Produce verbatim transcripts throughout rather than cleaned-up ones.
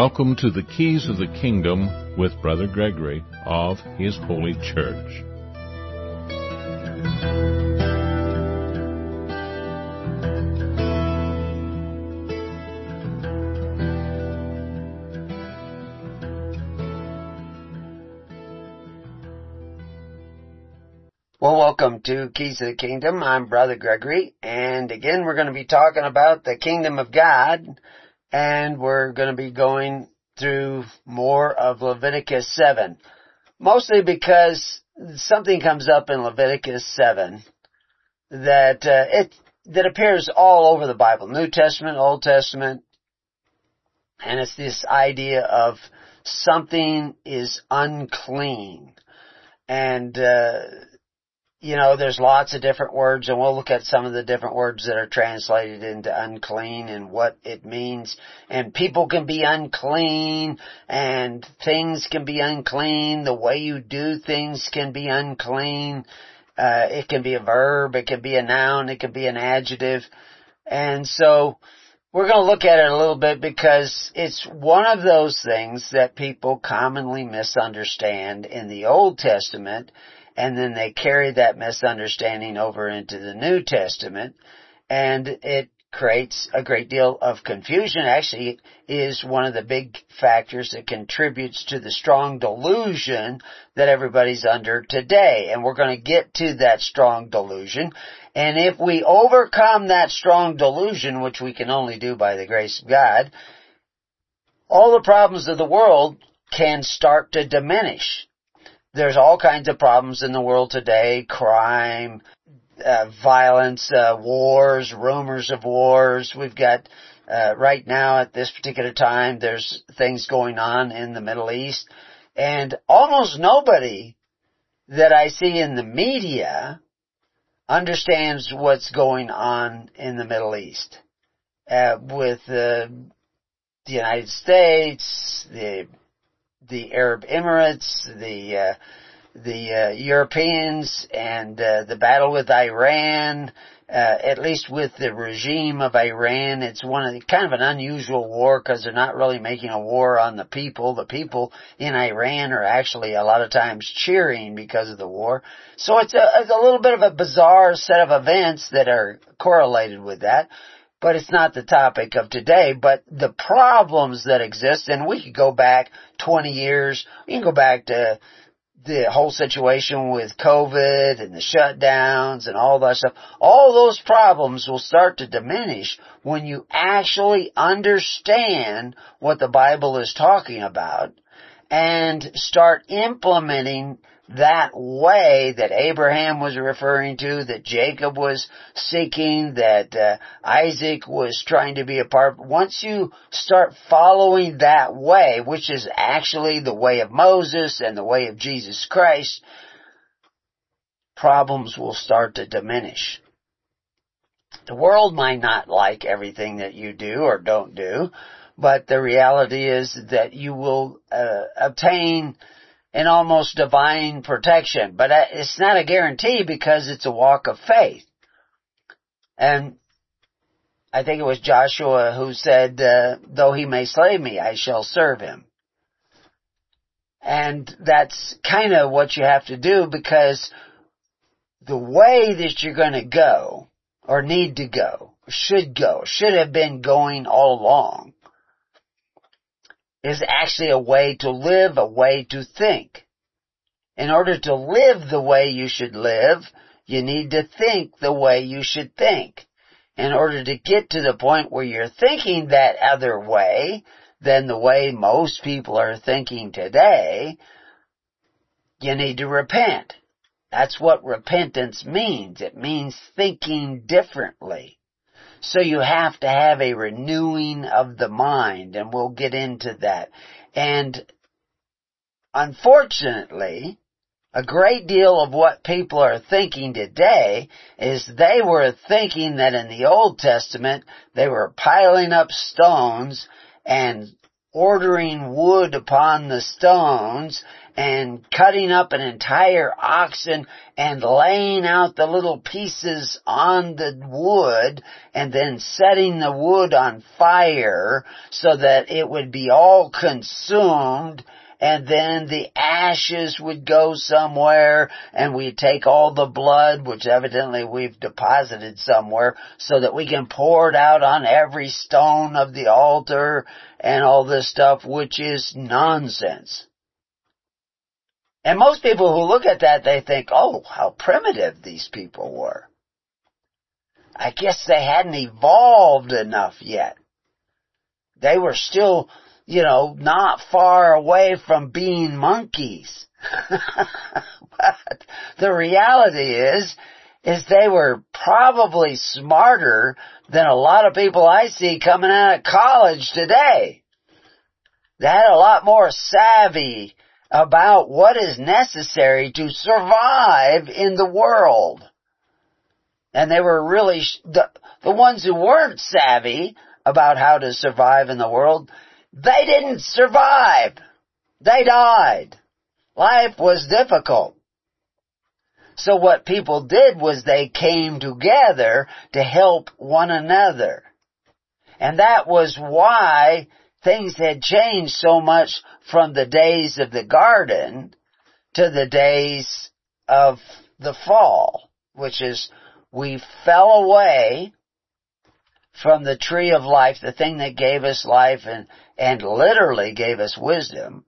Welcome to the Keys of the Kingdom with Brother Gregory of His Holy Church. Well, welcome to Keys of the Kingdom. I'm Brother Gregory, and again we're going to be talking about the Kingdom of God, and we're going to be going through more of Leviticus seven. Mostly because something comes up in Leviticus seven that uh, it that appears all over the Bible, New Testament, Old Testament, and it's this idea of something is unclean. And uh You know, there's lots of different words, and we'll look at some of the different words that are translated into unclean and what it means. And people can be unclean, and things can be unclean. The way you do things can be unclean. Uh, it can be a verb, it can be a noun, it can be an adjective. And so, we're going to look at it a little bit because it's one of those things that people commonly misunderstand in the Old Testament, and then they carry that misunderstanding over into the New Testament, and it creates a great deal of confusion. Actually, it is one of the big factors that contributes to the strong delusion that everybody's under today. And we're going to get to that strong delusion. And if we overcome that strong delusion, which we can only do by the grace of God, all the problems of the world can start to diminish. There's all kinds of problems in the world today: crime, uh, violence, uh, wars, rumors of wars. We've got, uh, right now at this particular time, there's things going on in the Middle East. And almost nobody that I see in the media understands what's going on in the Middle East. Uh, with uh, the United States, the the Arab Emirates, the uh, the uh, Europeans, and uh, the battle with Iran. Uh, at least with the regime of Iran, it's one of the, kind of an unusual war because they're not really making a war on the people. The people in Iran are actually a lot of times cheering because of the war. So it's a, it's a little bit of a bizarre set of events that are correlated with that. But it's not the topic of today. But the problems that exist, and we could go back twenty years, we can go back to the whole situation with COVID and the shutdowns and all that stuff. All those problems will start to diminish when you actually understand what the Bible is talking about and start implementing that way that Abraham was referring to, that Jacob was seeking, that uh, Isaac was trying to be a part. Once you start following that way, which is actually the way of Moses and the way of Jesus Christ, problems will start to diminish. The world might not like everything that you do or don't do, but the reality is that you will uh, obtain an almost divine protection. But it's not a guarantee because it's a walk of faith. And I think it was Joshua who said, uh, though he may slay me, I shall serve him. And that's kind of what you have to do, because the way that you're going to go, or need to go, should go, should have been going all along, is actually a way to live, a way to think. In order to live the way you should live, you need to think the way you should think. In order to get to the point where you're thinking that other way than the way most people are thinking today, you need to repent. That's what repentance means. It means thinking differently. So you have to have a renewing of the mind, and we'll get into that. And unfortunately, a great deal of what people are thinking today is they were thinking that in the Old Testament they were piling up stones and ordering wood upon the stones and cutting up an entire oxen and laying out the little pieces on the wood and then setting the wood on fire so that it would be all consumed, and then the ashes would go somewhere, and we'd take all the blood, which evidently we've deposited somewhere, so that we can pour it out on every stone of the altar and all this stuff, which is nonsense. And most people who look at that, they think, oh, how primitive these people were. I guess they hadn't evolved enough yet. They were still, you know, not far away from being monkeys. But the reality is, is they were probably smarter than a lot of people I see coming out of college today. They had a lot more savvy about what is necessary to survive in the world. And they were really, the, the ones who weren't savvy about how to survive in the world, they didn't survive. They died. Life was difficult. So what people did was they came together to help one another. And that was why things had changed so much from the days of the garden to the days of the fall, which is we fell away from the tree of life, the thing that gave us life and, and literally gave us wisdom.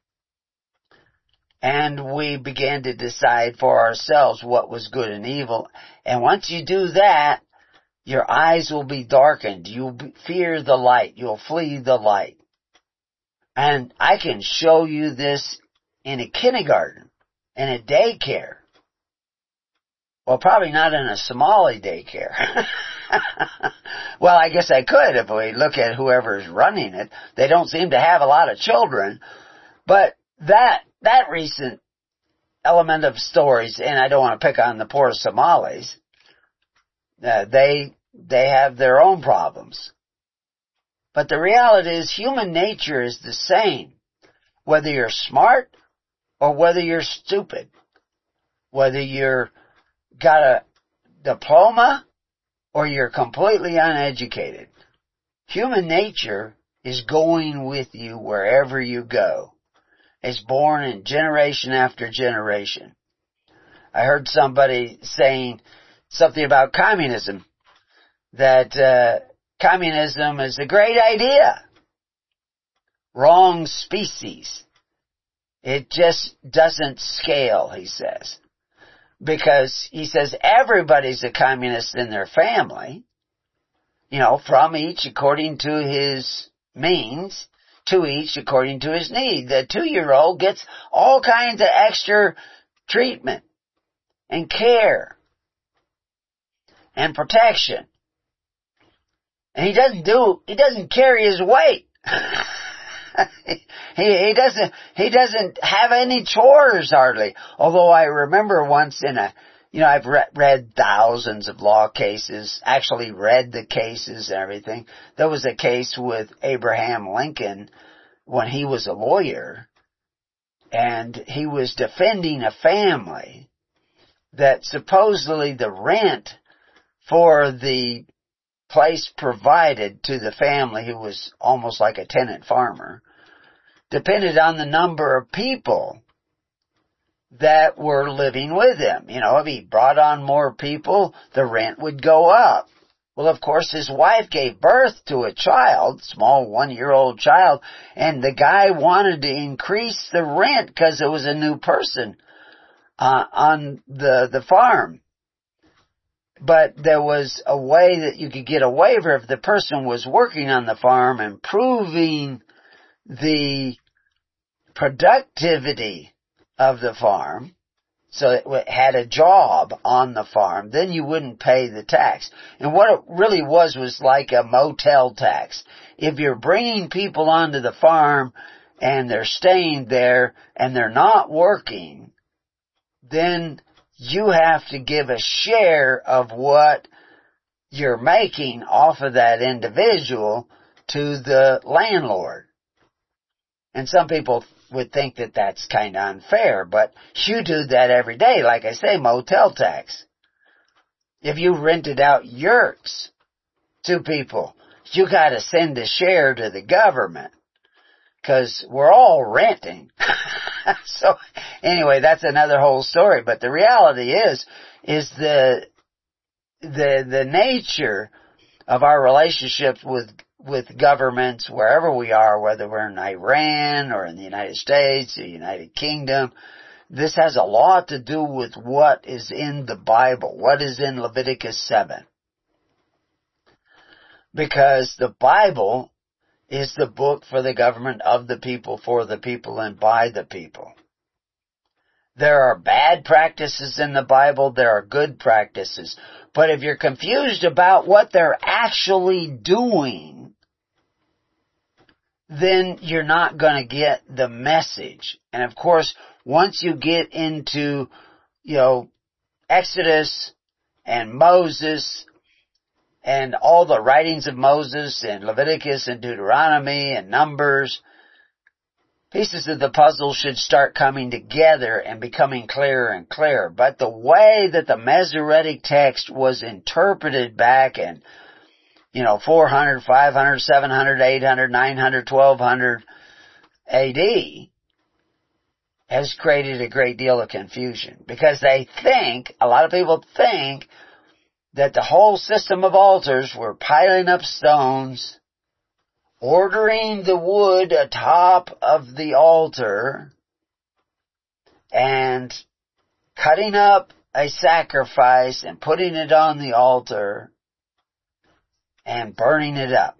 And we began to decide for ourselves what was good and evil. And once you do that, your eyes will be darkened. You'll fear the light. You'll flee the light. And I can show you this in a kindergarten, in a daycare. Well, probably not in a Somali daycare. Well, I guess I could if we look at whoever's running it. They don't seem to have a lot of children. But that, that recent element of stories, and I don't want to pick on the poor Somalis, uh, they, they have their own problems. But the reality is human nature is the same, whether you're smart or whether you're stupid, whether you're got a diploma or you're completely uneducated. Human nature is going with you wherever you go. It's born in generation after generation. I heard somebody saying something about communism, that uh, communism is a great idea. Wrong species. It just doesn't scale, he says. Because he says everybody's a communist in their family, you know, from each according to his means, to each according to his need. The two-year-old gets all kinds of extra treatment and care and protection. And he doesn't do, he doesn't carry his weight. he, he doesn't, he doesn't have any chores hardly. Although I remember once in a, you know, I've re- read thousands of law cases, actually read the cases and everything. There was a case with Abraham Lincoln when he was a lawyer, and he was defending a family that supposedly the rent for the place provided to the family, who was almost like a tenant farmer, depended on the number of people that were living with him. You know, if he brought on more people, the rent would go up. Well, of course, his wife gave birth to a child, small one-year-old child, and the guy wanted to increase the rent because it was a new person uh, on the the farm. But there was a way that you could get a waiver if the person was working on the farm, improving the productivity of the farm, so it had a job on the farm, then you wouldn't pay the tax. And what it really was was like a motel tax. If you're bringing people onto the farm and they're staying there and they're not working, then you have to give a share of what you're making off of that individual to the landlord. And some people would think that that's kind of unfair, but you do that every day. Like I say, motel tax. If you rented out yurts to people, you got to send a share to the government because we're all renting. So anyway, that's another whole story. But the reality is, is the the the nature of our relationships with with governments wherever we are, whether we're in Iran or in the United States or the United Kingdom. This has a lot to do with what is in the Bible, what is in Leviticus seven. Because the Bible is the book for the government of the people, for the people, and by the people. There are bad practices in the Bible, there are good practices. But if you're confused about what they're actually doing, then you're not going to get the message. And of course, once you get into, you know, Exodus and Moses and all the writings of Moses and Leviticus and Deuteronomy and Numbers, pieces of the puzzle should start coming together and becoming clearer and clearer. But the way that the Masoretic text was interpreted back in, you know, four hundred, five hundred, seven hundred, eight hundred, nine hundred, twelve hundred A D has created a great deal of confusion. Because they think, a lot of people think, that the whole system of altars were piling up stones, ordering the wood atop of the altar, and cutting up a sacrifice and putting it on the altar and burning it up.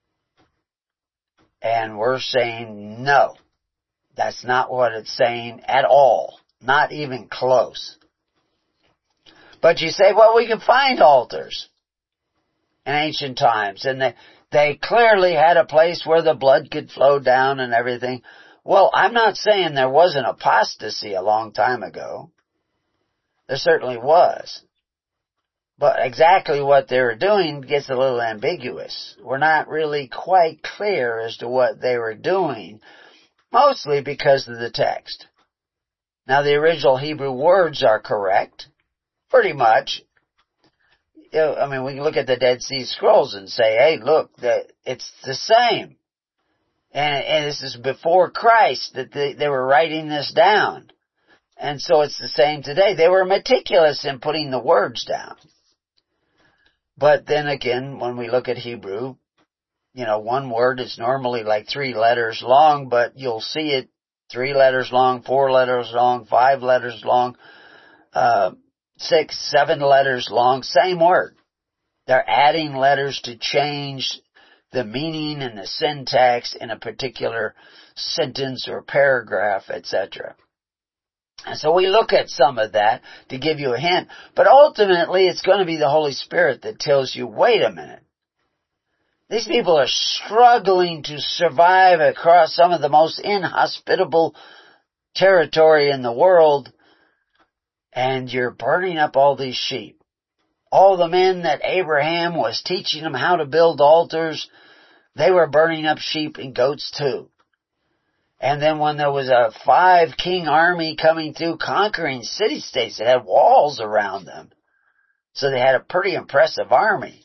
And we're saying no. That's not what it's saying at all. Not even close. But you say, well, we can find altars in ancient times, and they, they clearly had a place where the blood could flow down and everything. Well, I'm not saying there wasn't apostasy a long time ago. There certainly was. But exactly what they were doing gets a little ambiguous. We're not really quite clear as to what they were doing, mostly because of the text. Now, the original Hebrew words are correct. Pretty much. You know, I mean, we can look at the Dead Sea Scrolls and say, hey, look, the, it's the same. And, and this is before Christ that they, they were writing this down. And so it's the same today. They were meticulous in putting the words down. But then again, when we look at Hebrew, you know, one word is normally like three letters long, but you'll see it three letters long, four letters long, five letters long, uh, six, seven letters long, same word. They're adding letters to change the meaning and the syntax in a particular sentence or paragraph, et cetera. And so we look at some of that to give you a hint, but ultimately it's going to be the Holy Spirit that tells you, wait a minute. These people are struggling to survive across some of the most inhospitable territory in the world, and you're burning up all these sheep. All the men that Abraham was teaching them how to build altars, they were burning up sheep and goats too. And then when there was a five king army coming through conquering city-states that had walls around them, so they had a pretty impressive army.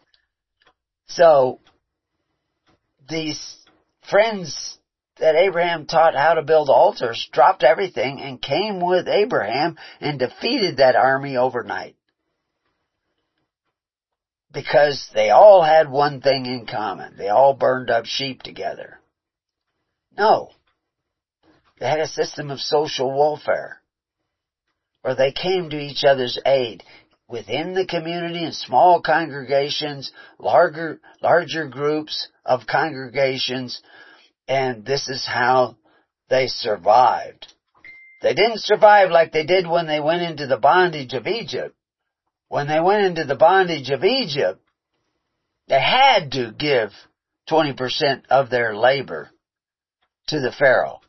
So these friends that Abraham taught how to build altars dropped everything and came with Abraham and defeated that army overnight. Because they all had one thing in common. They all burned up sheep together. No. They had a system of social warfare where they came to each other's aid within the community in small congregations, larger, larger groups of congregations, and this is how they survived. They didn't survive like they did when they went into the bondage of Egypt. When they went into the bondage of Egypt, they had to give twenty percent of their labor to the Pharaoh.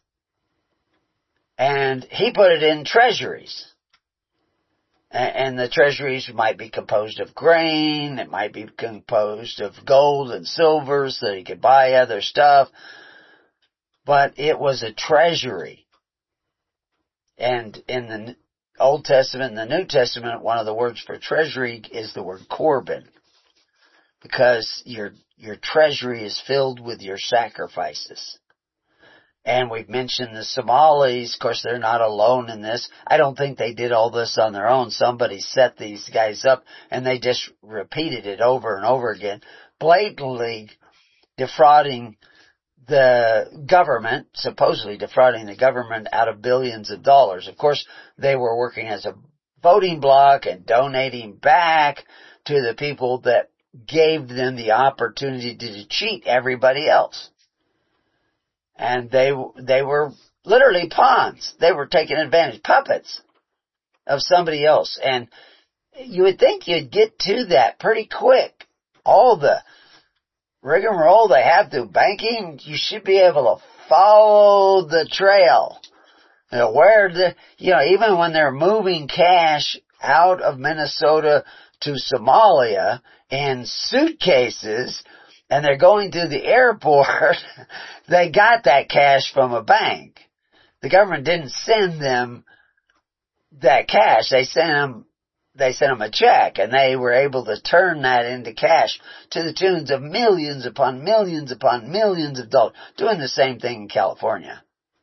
And he put it in treasuries. And the treasuries might be composed of grain, it might be composed of gold and silver so that he could buy other stuff. but it was a treasury. And in the Old Testament and the New Testament, one of the words for treasury is the word Corban, because your your treasury is filled with your sacrifices. And we've mentioned the Somalis. Of course, they're not alone in this. I don't think they did all this on their own. Somebody set these guys up, and they just repeated it over and over again, blatantly defrauding the government, supposedly defrauding the government out of billions of dollars. Of course, they were working as a voting bloc and donating back to the people that gave them the opportunity to cheat everybody else. And they, they were literally pawns. They were taking advantage, puppets of somebody else. And you would think you'd get to that pretty quick. All the rigmarole they have through banking, you should be able to follow the trail. You know, where the, you know, even when they're moving cash out of Minnesota to Somalia in suitcases, and they're going through the airport, they got that cash from a bank. The government didn't send them that cash. They sent them, they sent them a check, and they were able to turn that into cash to the tunes of millions upon millions upon millions of dollars, doing the same thing in California.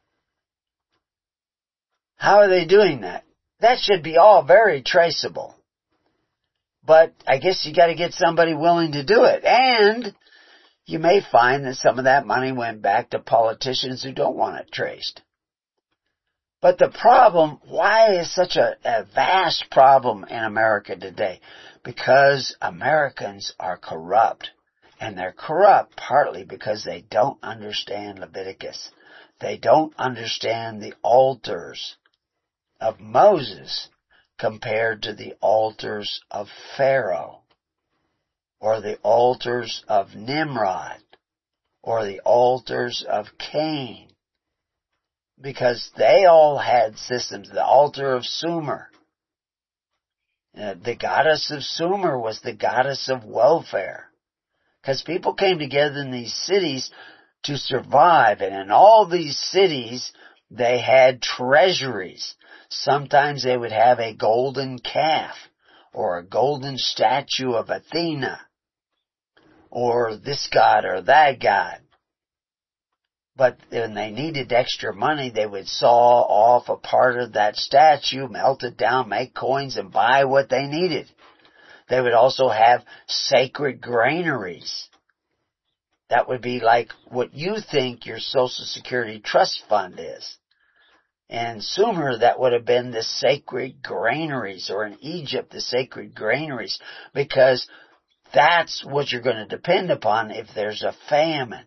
How are they doing that? That should be all very traceable. But I guess you got to get somebody willing to do it. And you may find that some of that money went back to politicians who don't want it traced. But the problem, why is such a, a vast problem in America today? Because Americans are corrupt. And they're corrupt partly because they don't understand Leviticus. They don't understand the altars of Moses compared to the altars of Pharaoh, or the altars of Nimrod, or the altars of Cain, because they all had systems. The altar of Sumer, uh, the goddess of Sumer was the goddess of welfare, because people came together in these cities to survive, and in all these cities they had treasuries. Sometimes they would have a golden calf, or a golden statue of Athena, or this god or that god. But when they needed extra money, they would saw off a part of that statue, melt it down, make coins, and buy what they needed. They would also have sacred granaries. That would be like what you think your Social Security Trust Fund is. In Sumer, that would have been the sacred granaries, or in Egypt, the sacred granaries, because that's what you're going to depend upon if there's a famine.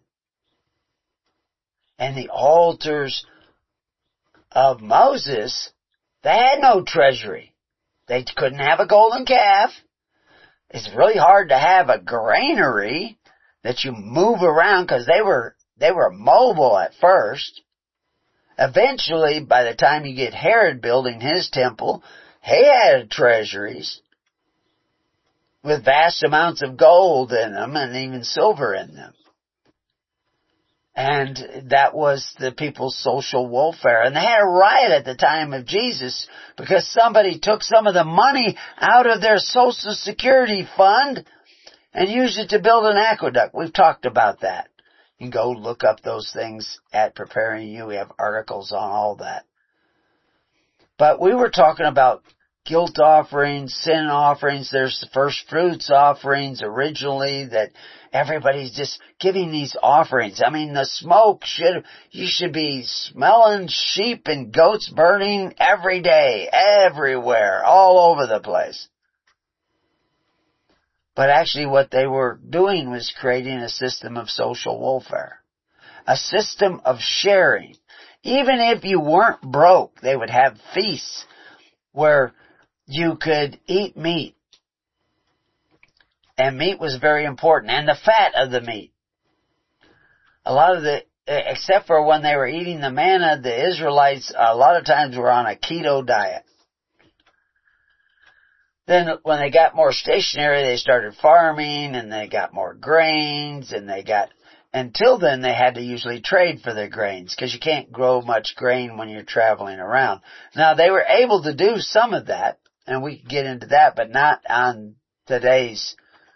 And the altars of Moses, they had no treasury. They couldn't have a golden calf. It's really hard to have a granary that you move around, because they were, they were mobile at first. Eventually, by the time you get Herod building his temple, he had treasuries with vast amounts of gold in them and even silver in them. And that was the people's social welfare. And they had a riot at the time of Jesus because somebody took some of the money out of their Social Security fund and used it to build an aqueduct. We've talked about that. You can go look up those things at Preparing You. We have articles on all that. But we were talking about guilt offerings, sin offerings. There's the first fruits offerings originally that everybody's just giving these offerings. I mean, the smoke should, you should be smelling sheep and goats burning every day, everywhere, all over the place. But actually what they were doing was creating a system of social welfare. A system of sharing. Even if you weren't broke, they would have feasts where you could eat meat. And meat was very important. And the fat of the meat. A lot of the, except for when they were eating the manna, the Israelites a lot of times were on a keto diet. Then when they got more stationary, they started farming, and they got more grains, and they got until then they had to usually trade for their grains because you can't grow much grain when you're traveling around. Now they were able to do some of that, and we can get into that, but not on today's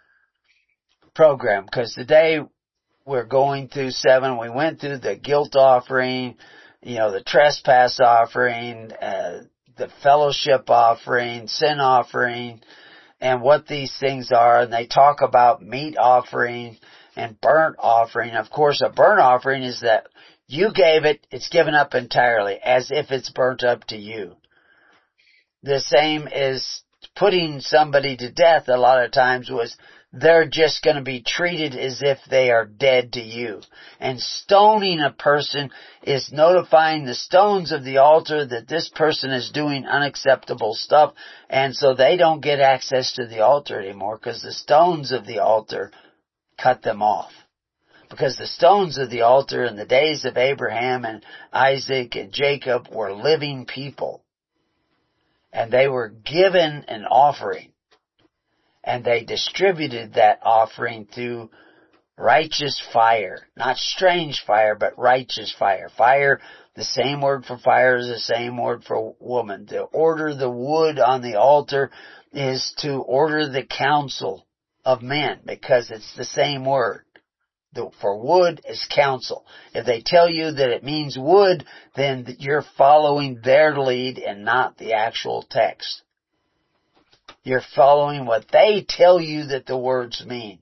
program, because today we're going through seven. We went through the guilt offering, you know, the trespass offering, uh, the fellowship offering, sin offering, and what these things are. And they talk about meat offering and burnt offering. Of course, a burnt offering is that you gave it, it's given up entirely, as if it's burnt up to you. The same as putting somebody to death a lot of times was they're just going to be treated as if they are dead to you. And stoning a person is notifying the stones of the altar that this person is doing unacceptable stuff, and so they don't get access to the altar anymore because the stones of the altar cut them off. Because the stones of the altar in the days of Abraham and Isaac and Jacob were living people. And they were given an offering. And they distributed that offering through righteous fire. Not strange fire, but righteous fire. Fire, the same word for fire is the same word for woman. To order the wood on the altar is to order the counsel of men, because it's the same word. The, for wood is counsel. If they tell you that it means wood, then you're following their lead and not the actual text. You're following what they tell you that the words mean.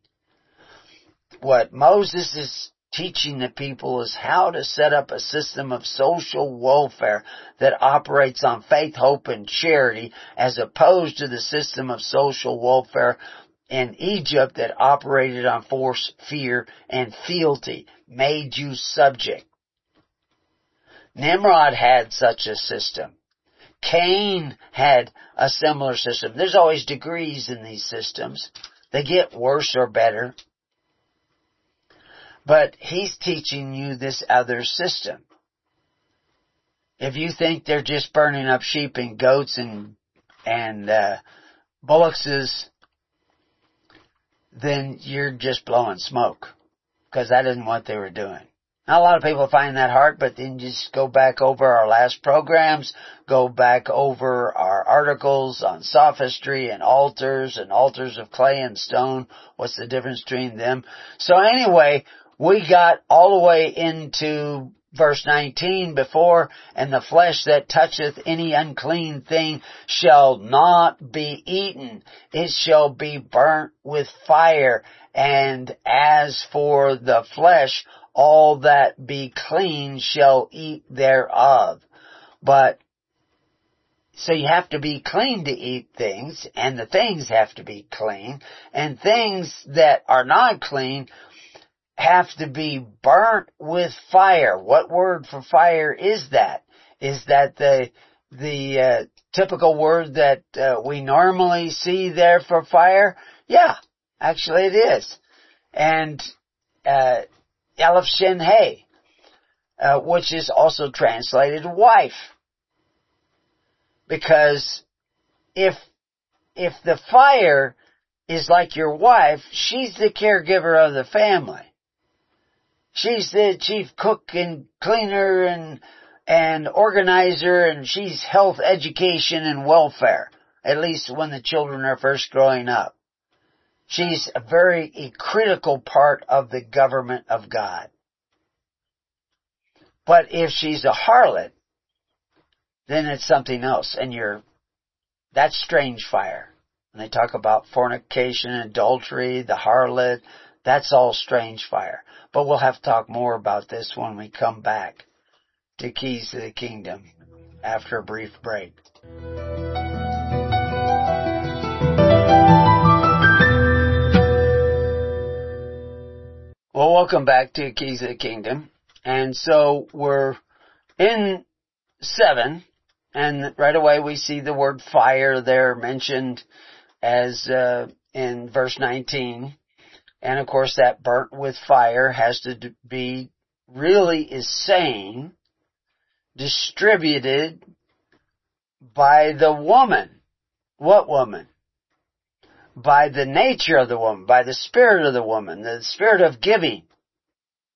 What Moses is teaching the people is how to set up a system of social welfare that operates on faith, hope, and charity, as opposed to the system of social welfare in Egypt that operated on force, fear, and fealty, made you subject. Nimrod had such a system. Cain had a similar system. There's always degrees in these systems. They get worse or better. But he's teaching you this other system. If you think they're just burning up sheep and goats and and uh, bullocks, then you're just blowing smoke, because that isn't what they were doing. Now, a lot of people find that hard, but then just go back over our last programs, go back over our articles on sophistry and altars and altars of clay and stone. What's the difference between them? So anyway, we got all the way into verse nineteen before, and the flesh that toucheth any unclean thing shall not be eaten. It shall be burnt with fire. And as for the flesh, all that be clean shall eat thereof. But, so you have to be clean to eat things, and the things have to be clean, and things that are not clean have to be burnt with fire. What word for fire is that? Is that the the uh, typical word that uh, we normally see there for fire? Yeah, actually it is. And uh, Aleph Shin Hey, uh, which is also translated wife. Because if if the fire is like your wife, she's the caregiver of the family. She's the chief cook and cleaner and and organizer, and she's health, education, and welfare, at least when the children are first growing up. She's a very a critical part of the government of God. But if she's a harlot, then it's something else, and you're that's strange fire. When they talk about fornication, adultery, the harlot, that's all strange fire. But we'll have to talk more about this when we come back to Keys to the Kingdom after a brief break. Well, welcome back to Keys to the Kingdom. And so we're in seven, and right away we see the word fire there mentioned as uh, in verse nineteen. And of course that burnt with fire has to be, really is saying, distributed by the woman. What woman? By the nature of the woman, by the spirit of the woman, the spirit of giving.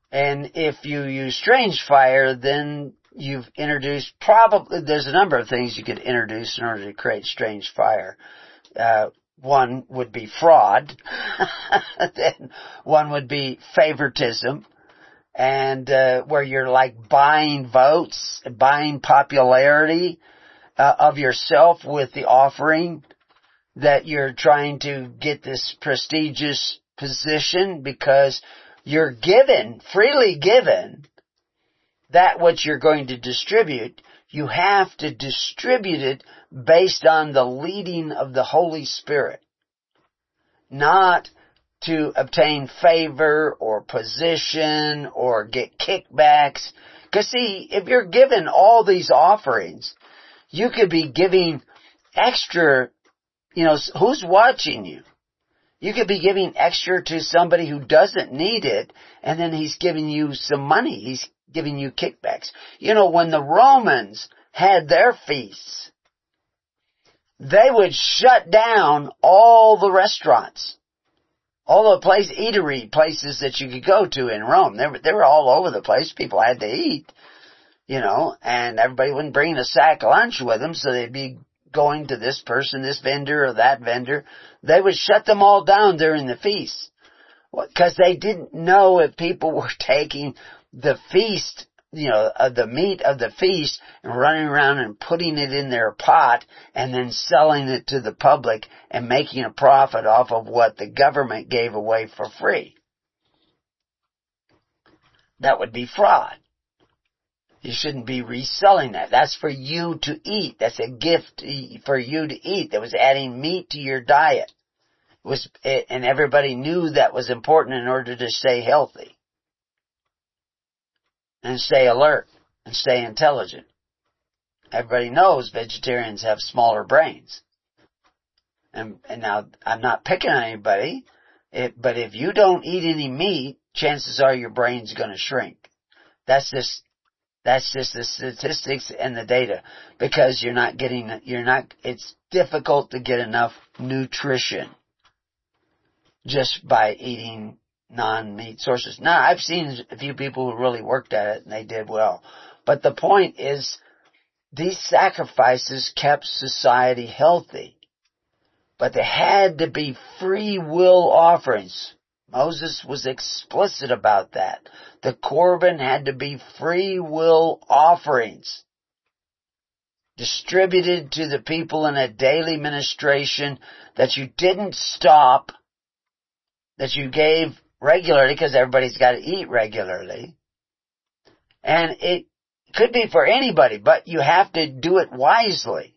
And if you use strange fire, then you've introduced probably, there's a number of things you could introduce in order to create strange fire. Uh, one would be fraud. Then one would be favoritism. And, uh, where you're like buying votes, buying popularity, uh, of yourself with the offering, that you're trying to get this prestigious position because you're given, freely given, that which you're going to distribute. You have to distribute it based on the leading of the Holy Spirit, not to obtain favor or position or get kickbacks. Because see, if you're given all these offerings, you could be giving extra, you know, who's watching you? You could be giving extra to somebody who doesn't need it, and then he's giving you some money. He's giving you kickbacks. You know, when the Romans had their feasts, they would shut down all the restaurants, all the place, eatery places that you could go to in Rome. They were, they were all over the place. People had to eat, you know, and everybody wouldn't bring a sack lunch with them, so they'd be going to this person, this vendor, or that vendor. They would shut them all down during the feast, because they didn't know if people were taking the feast, you know, of the meat of the feast and running around and putting it in their pot and then selling it to the public and making a profit off of what the government gave away for free. That would be fraud. You shouldn't be reselling that. That's for you to eat. That's a gift for you to eat. That was adding meat to your diet. It was, and everybody knew that was important in order to stay healthy and stay alert and stay intelligent. Everybody knows vegetarians have smaller brains. And, and now, I'm not picking on anybody, it, but if you don't eat any meat, chances are your brain's going to shrink. That's just That's just the statistics and the data, because you're not getting, you're not, it's difficult to get enough nutrition just by eating non-meat sources. Now, I've seen a few people who really worked at it and they did well. But the point is, these sacrifices kept society healthy. But they had to be free will offerings. Moses was explicit about that. The Corban had to be free will offerings, distributed to the people in a daily ministration that you didn't stop, that you gave regularly, because everybody's got to eat regularly. And it could be for anybody, but you have to do it wisely.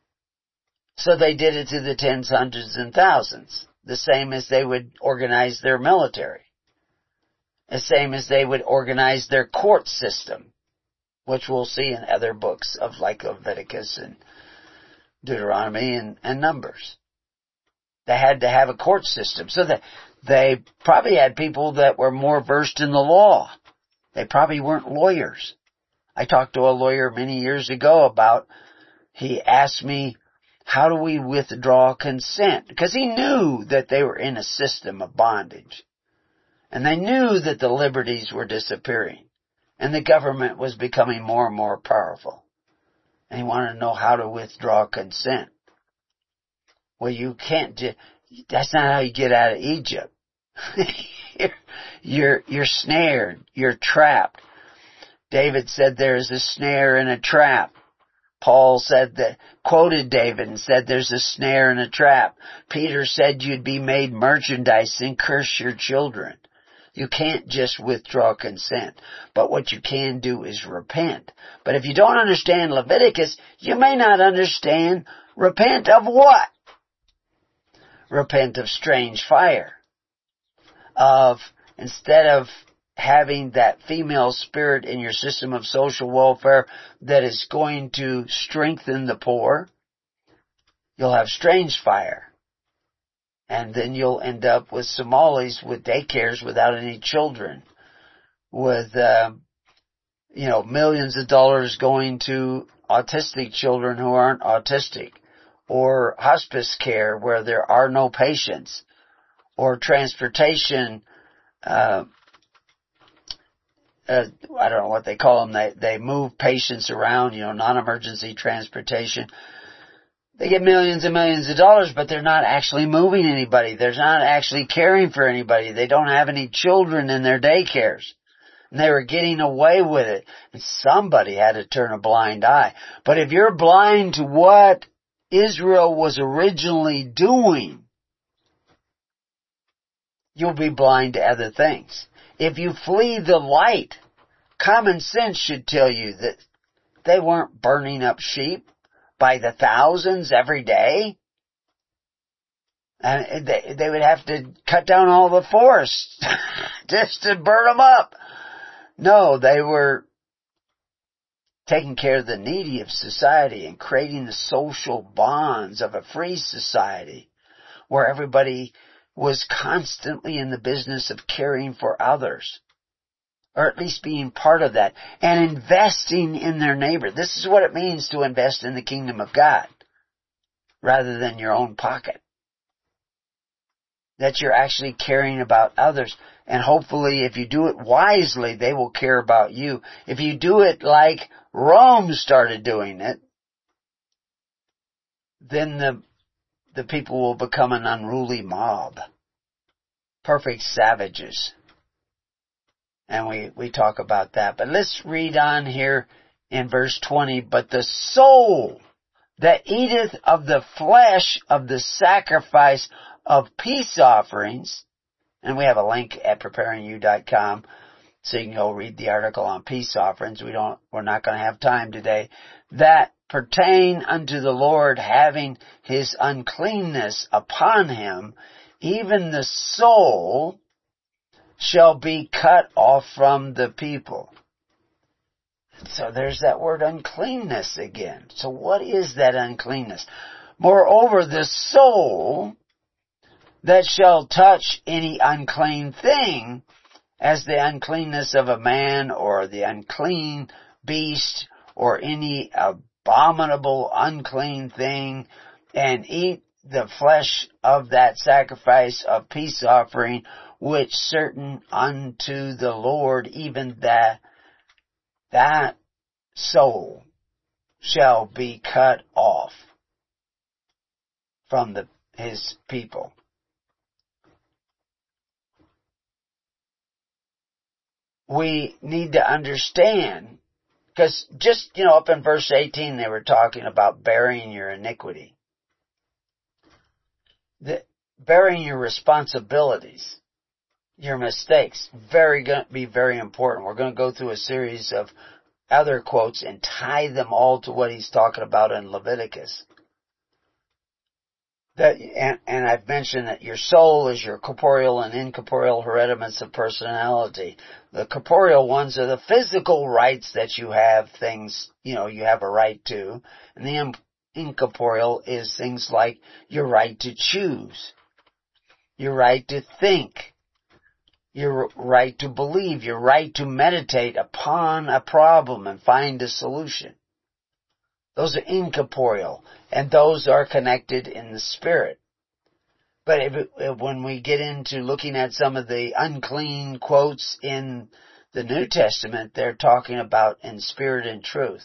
So they did it to the tens, hundreds, and thousands. The same as they would organize their military. The same as they would organize their court system, which we'll see in other books of like Leviticus and Deuteronomy and, and Numbers. They had to have a court system. So that they probably had people that were more versed in the law. They probably weren't lawyers. I talked to a lawyer many years ago about, he asked me, how do we withdraw consent? Because he knew that they were in a system of bondage. And they knew that the liberties were disappearing. And the government was becoming more and more powerful. And he wanted to know how to withdraw consent. Well, you can't, that's not how you get out of Egypt. you're, you're, you're snared. You're trapped. David said there is a snare and a trap. Paul said that, quoted David and said there's a snare and a trap. Peter said you'd be made merchandise and curse your children. You can't just withdraw consent. But what you can do is repent. But if you don't understand Leviticus, you may not understand repent of what? Repent of strange fire. Of, instead of having that female spirit in your system of social welfare that is going to strengthen the poor, you'll have strange fire. And then you'll end up with Somalis with daycares without any children, with, uh, you know, millions of dollars going to autistic children who aren't autistic, or hospice care where there are no patients, or transportation, uh, uh, I don't know what they call them, they, they move patients around, you know, non-emergency transportation. They get millions and millions of dollars, but they're not actually moving anybody. They're not actually caring for anybody. They don't have any children in their daycares. And they were getting away with it. And somebody had to turn a blind eye. But if you're blind to what Israel was originally doing, you'll be blind to other things. If you flee the light, common sense should tell you that they weren't burning up sheep by the thousands every day. And they, they would have to cut down all the forests just to burn them up. No, they were taking care of the needy of society and creating the social bonds of a free society where everybody was constantly in the business of caring for others, or at least being part of that, and investing in their neighbor. This is what it means to invest in the kingdom of God, rather than your own pocket. That you're actually caring about others. And hopefully, if you do it wisely, they will care about you. If you do it like Rome started doing it, then the the people will become an unruly mob. Perfect savages. And we, we talk about that. But let's read on here in verse twenty. But the soul that eateth of the flesh of the sacrifice of peace offerings, and we have a link at preparing you dot com, so you can go read the article on peace offerings. We don't, we're not going to have time today. That pertain unto the Lord, having his uncleanness upon him, even the soul shall be cut off from the people. So there's that word uncleanness again. So what is that uncleanness? Moreover, the soul that shall touch any unclean thing, as the uncleanness of a man, or the unclean beast, or any abominable unclean thing, and eat the flesh of that sacrifice of peace offering, which certain unto the Lord, even that that soul shall be cut off from the his people. We need to understand, because just, you know, up in verse eighteen they were talking about bearing your iniquity. The, bearing your responsibilities, your mistakes, very going to be very important. We're going to go through a series of other quotes and tie them all to what he's talking about in Leviticus. That, and, and I've mentioned that your soul is your corporeal and incorporeal hereditaments of personality. The corporeal ones are the physical rights that you have, things, you know, you have a right to. And the incorporeal is things like your right to choose, your right to think, your right to believe, your right to meditate upon a problem and find a solution. Those are incorporeal, and those are connected in the spirit. But if, if, when we get into looking at some of the unclean quotes in the New Testament, they're talking about in spirit and truth.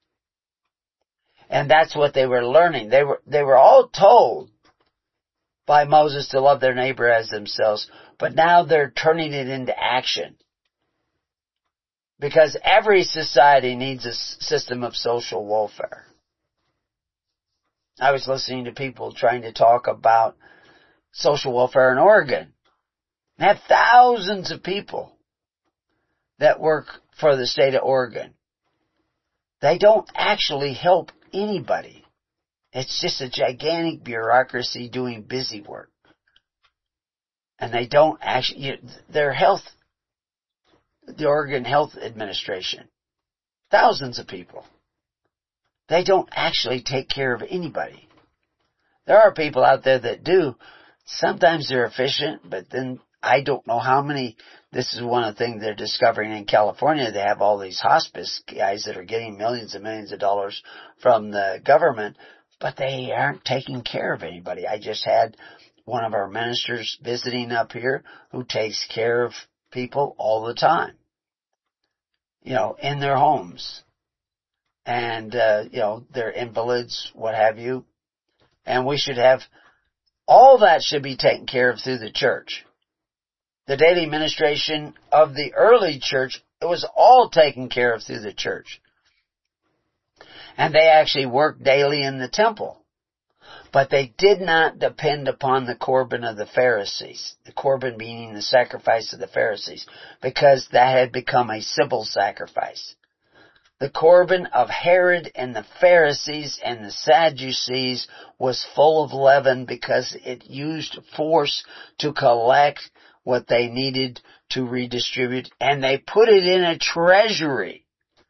And that's what they were learning. They were, they were all told by Moses to love their neighbor as themselves, but now they're turning it into action. Because every society needs a system of social welfare. I was listening to people trying to talk about social welfare in Oregon. They have thousands of people that work for the state of Oregon. They don't actually help anybody. It's just a gigantic bureaucracy doing busy work. And they don't actually, you, their health, the Oregon Health Administration, thousands of people, they don't actually take care of anybody. There are people out there that do. Sometimes they're efficient, but then I don't know how many. This is one of the things they're discovering in California. They have all these hospice guys that are getting millions and millions of dollars from the government, but they aren't taking care of anybody. I just had one of our ministers visiting up here who takes care of people all the time. you know, in their homes. And, uh, you know, they're invalids, what have you. And we should have, all that should be taken care of through the church. The daily ministration of the early church, it was all taken care of through the church. And they actually worked daily in the temple. But they did not depend upon the Corban of the Pharisees. The Corban meaning the sacrifice of the Pharisees. Because that had become a civil sacrifice. The Corban of Herod and the Pharisees and the Sadducees was full of leaven because it used force to collect what they needed to redistribute. And they put it in a treasury.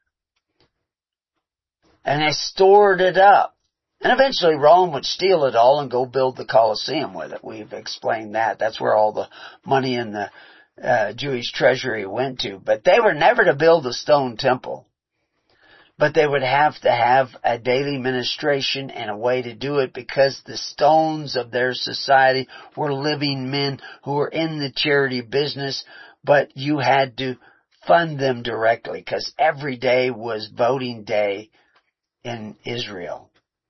And they stored it up. And eventually Rome would steal it all and go build the Colosseum with it. We've explained that. That's where all the money in the uh, Jewish treasury went to. But they were never to build a stone temple. But they would have to have a daily ministration and a way to do it because the stones of their society were living men who were in the charity business, but you had to fund them directly because every day was voting day in Israel.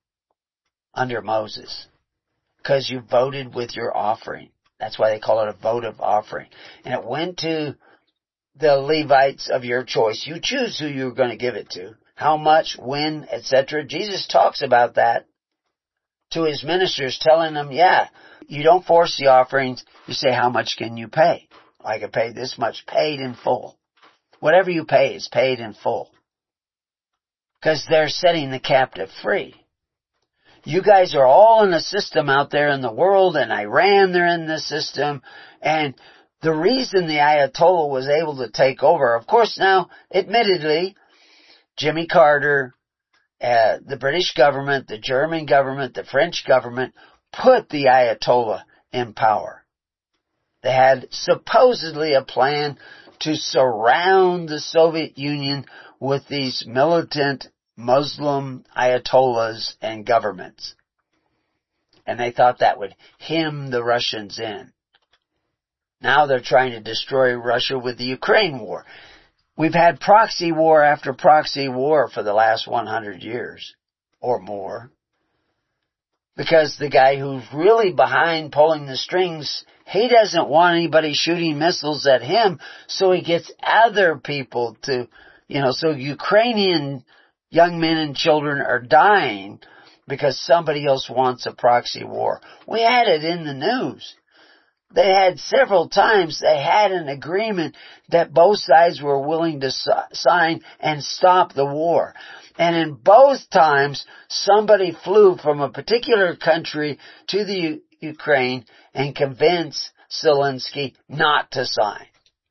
Under Moses. Because you voted with your offering. That's why they call it a votive offering. And it went to the Levites of your choice. You choose who you're going to give it to. How much, when, et cetera. Jesus talks about that to his ministers, telling them, yeah, you don't force the offerings. You say, how much can you pay? I can pay this much, paid in full. Whatever you pay is paid in full. Because they're setting the captive free. You guys are all in a system out there in the world, and Iran, they're in this system, and the reason the Ayatollah was able to take over, of course now, admittedly, Jimmy Carter, uh, the British government, the German government, the French government put the Ayatollah in power. They had supposedly a plan to surround the Soviet Union with these militant Muslim Ayatollahs and governments. And they thought that would hem the Russians in. Now they're trying to destroy Russia with the Ukraine war. We've had proxy war after proxy war for the last one hundred years or more. Because the guy who's really behind pulling the strings, he doesn't want anybody shooting missiles at him, so he gets other people to, you know, so Ukrainian young men and children are dying because somebody else wants a proxy war. We had it in the news. They had several times, they had an agreement that both sides were willing to sign and stop the war. And in both times, somebody flew from a particular country to the U- Ukraine and convinced Zelensky not to sign.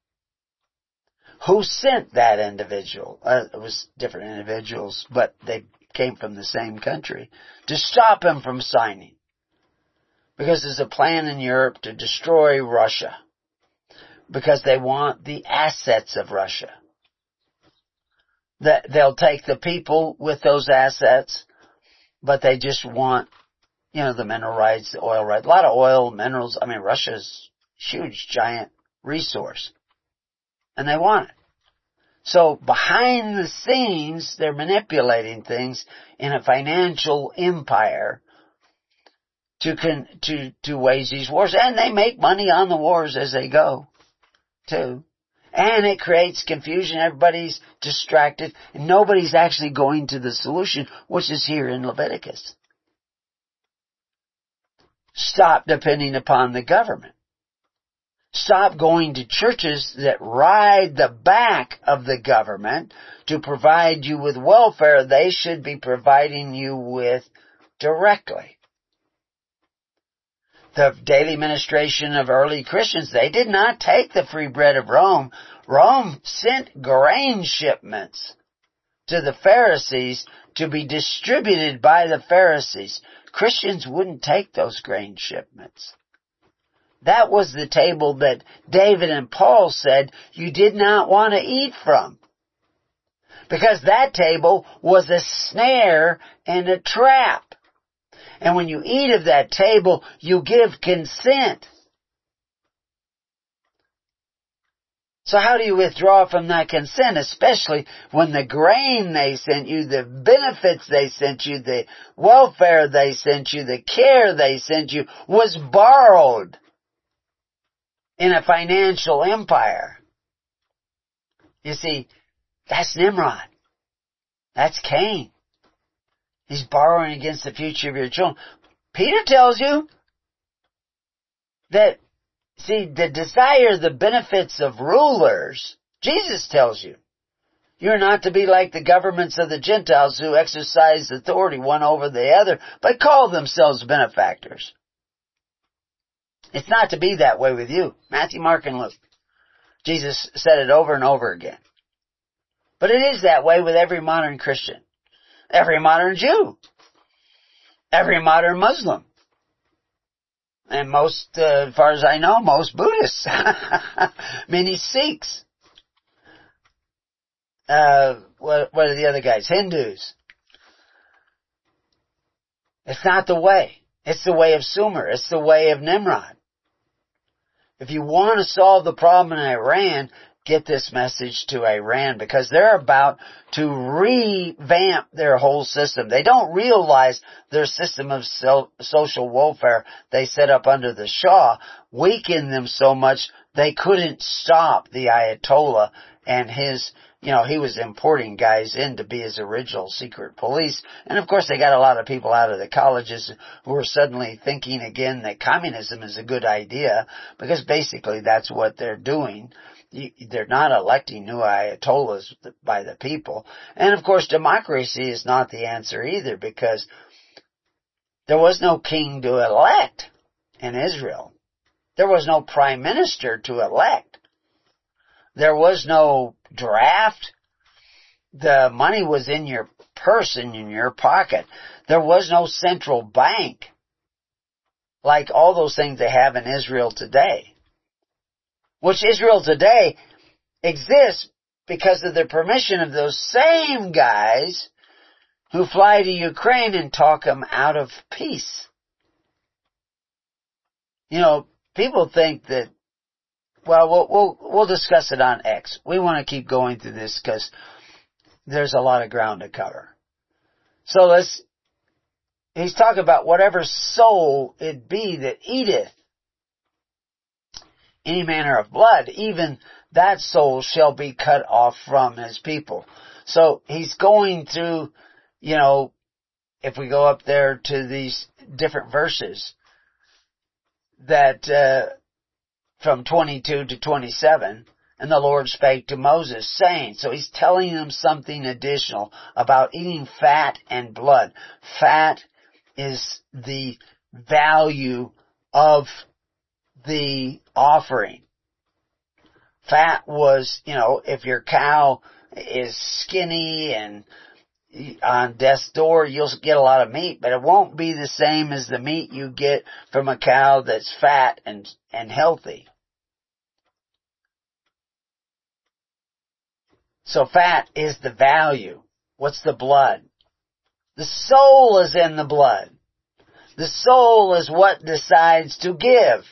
Who sent that individual? Uh, it was different individuals, but they came from the same country to stop him from signing. Because there's a plan in Europe to destroy Russia. Because they want the assets of Russia. That they'll take the people with those assets, but they just want, you know, the mineral rights, the oil rights. A lot of oil, minerals. I mean, Russia's huge, giant resource. And they want it. So behind the scenes, they're manipulating things in a financial empire to con, to to wage these wars, and they make money on the wars as they go, too. And it creates confusion. Everybody's distracted, and nobody's actually going to the solution, which is here in Leviticus. Stop depending upon the government. Stop going to churches that ride the back of the government to provide you with welfare they should be providing you with directly. The daily ministration of early Christians, they did not take the free bread of Rome. Rome sent grain shipments to the Pharisees to be distributed by the Pharisees. Christians wouldn't take those grain shipments. That was the table that David and Paul said you did not want to eat from. Because that table was a snare and a trap. And when you eat of that table, you give consent. So how do you withdraw from that consent, especially when the grain they sent you, the benefits they sent you, the welfare they sent you, the care they sent you was borrowed in a financial empire? You see, that's Nimrod. That's Cain. He's borrowing against the future of your children. Peter tells you that, see, the desire, the benefits of rulers, Jesus tells you, you're not to be like the governments of the Gentiles who exercise authority one over the other, but call themselves benefactors. It's not to be that way with you. Matthew, Mark, and Luke. Jesus said it over and over again. But it is that way with every modern Christian, every modern Jew, every modern Muslim, and most, uh, as far as I know, most Buddhists, many Sikhs. Uh, what, what are the other guys? Hindus. It's not the way. It's the way of Sumer. It's the way of Nimrod. If you want to solve the problem in Iran, get this message to Iran, because they're about to revamp their whole system. They don't realize their system of social welfare they set up under the Shah weakened them so much they couldn't stop the Ayatollah and his, you know, he was importing guys in to be his original secret police. And of course they got a lot of people out of the colleges who are suddenly thinking again that communism is a good idea, because basically that's what they're doing. They're not electing new Ayatollahs by the people. And of course democracy is not the answer either, because there was no king to elect in Israel. There was no prime minister to elect. There was no draft. The money was in your purse and in your pocket. There was no central bank like all those things they have in Israel today. Which Israel today exists because of the permission of those same guys who fly to Ukraine and talk them out of peace. You know, people think that, well, we'll, we'll, we'll discuss it on X. We want to keep going through this because there's a lot of ground to cover. So let's, he's talking about whatever soul it be that eateth any manner of blood, even that soul shall be cut off from his people. So he's going through, you know, if we go up there to these different verses, that uh, from twenty-two to twenty-seven, and the Lord spake to Moses, saying, so he's telling him something additional about eating fat and blood. Fat is the value of the offering. Fat was, you know, if your cow is skinny and on death's door, you'll get a lot of meat, but it won't be the same as the meat you get from a cow that's fat and, and healthy. So fat is the value. What's the blood? The soul is in the blood. The soul is what decides to give.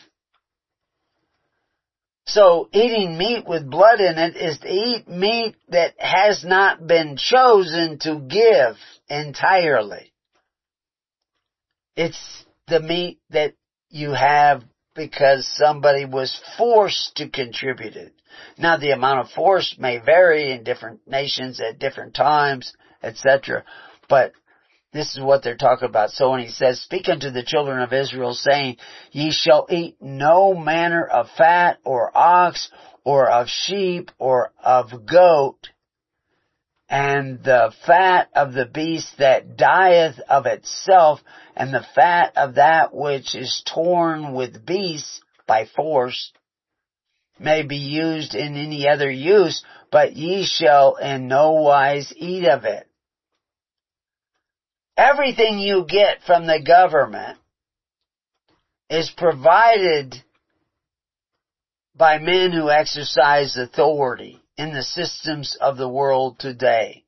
So eating meat with blood in it is to eat meat that has not been chosen to give entirely. It's the meat that you have because somebody was forced to contribute it. Now the amount of force may vary in different nations at different times, et cetera. But this is what they're talking about. So when he says, speak unto the children of Israel, saying, ye shall eat no manner of fat, or ox, or of sheep, or of goat, and the fat of the beast that dieth of itself, and the fat of that which is torn with beasts by force, may be used in any other use, but ye shall in no wise eat of it. Everything you get from the government is provided by men who exercise authority in the systems of the world today.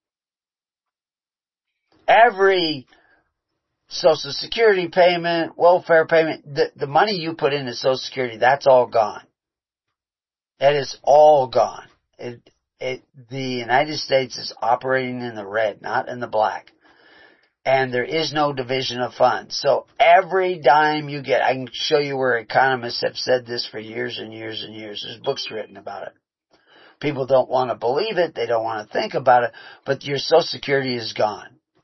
Every Social Security payment, welfare payment, the, the money you put into Social Security, that's all gone. It is all gone. It, it, the United States is operating in the red, not in the black. And there is no division of funds. So every dime you get, I can show you where economists have said this for years and years and years. There's books written about it. People don't want to believe it. They don't want to think about it. But your Social Security is gone.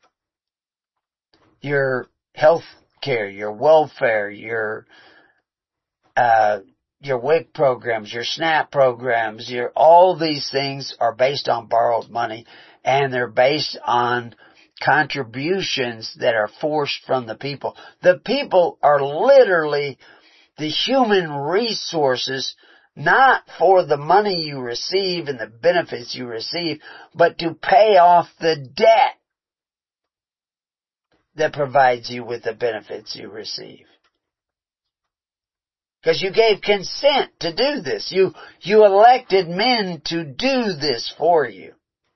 Your health care, your welfare, your, uh, your W I C programs, your SNAP programs, your, all these things are based on borrowed money, and they're based on contributions that are forced from the people. The people are literally the human resources, not for the money you receive and the benefits you receive, but to pay off the debt that provides you with the benefits you receive. Because you gave consent to do this. You, you elected men to do this for you.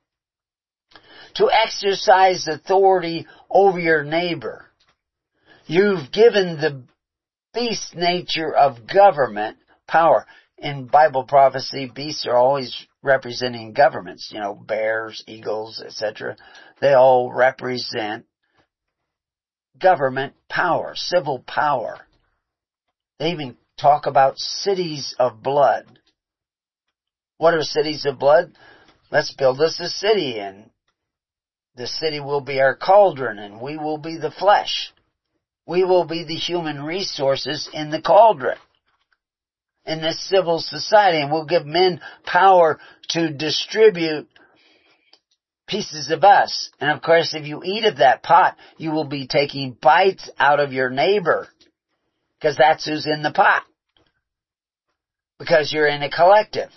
To exercise authority over your neighbor. You've given the beast nature of government power. In Bible prophecy, beasts are always representing governments. You know, bears, eagles, et cetera. They all represent government power, civil power. They even talk about cities of blood. What are cities of blood? Let's build us a city, and the city will be our cauldron, and we will be the flesh. We will be the human resources in the cauldron, in this civil society, and we'll give men power to distribute pieces of us. And of course, if you eat of that pot, you will be taking bites out of your neighbor, because that's who's in the pot. Because you're in a collective.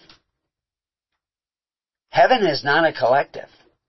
Heaven is not a collective.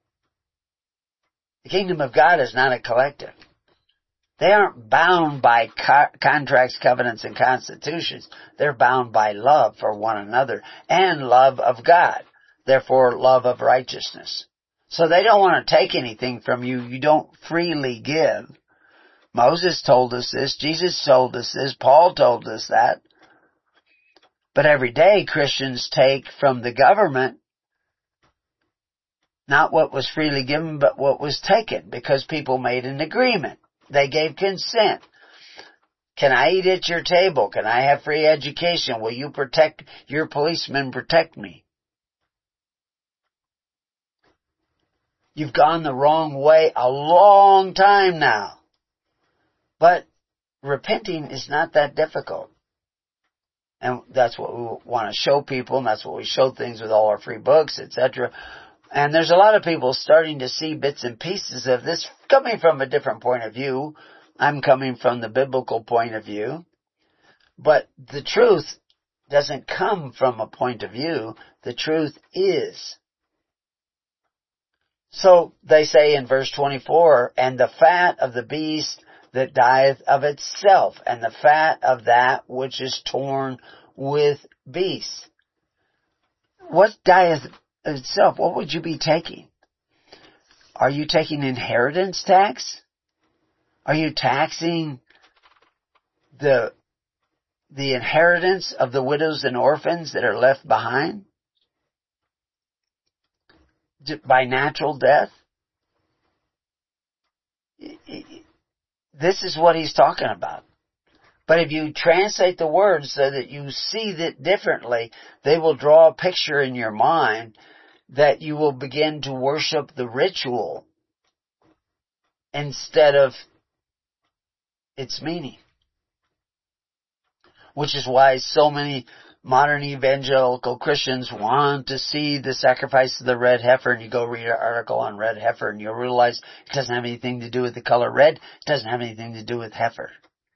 The kingdom of God is not a collective. They aren't bound by co- contracts, covenants, and constitutions. They're bound by love for one another and love of God. Therefore, love of righteousness. So they don't want to take anything from you. You don't freely give. Moses told us this. Jesus told us this. Paul told us that. But every day Christians take from the government not what was freely given, but what was taken, because people made an agreement. They gave consent. Can I eat at your table? Can I have free education? Will you protect, your policemen protect me? You've gone the wrong way a long time now. But repenting is not that difficult. And that's what we want to show people, and that's what we show things with all our free books, et cetera. And there's a lot of people starting to see bits and pieces of this coming from a different point of view. I'm coming from the biblical point of view. But the truth doesn't come from a point of view. The truth is. So they say in verse twenty-four, and the fat of the beast that dieth of itself, and the fat of that which is torn with beasts. What dieth of itself? What would you be taking? Are you taking inheritance tax? Are you taxing the, the inheritance of the widows and orphans that are left behind by natural death? This is what he's talking about. But if you translate the words so that you see it differently, they will draw a picture in your mind that you will begin to worship the ritual instead of its meaning. Which is why so many modern evangelical Christians want to see the sacrifice of the red heifer, and you go read an article on red heifer and you'll realize it doesn't have anything to do with the color red. It doesn't have anything to do with heifer.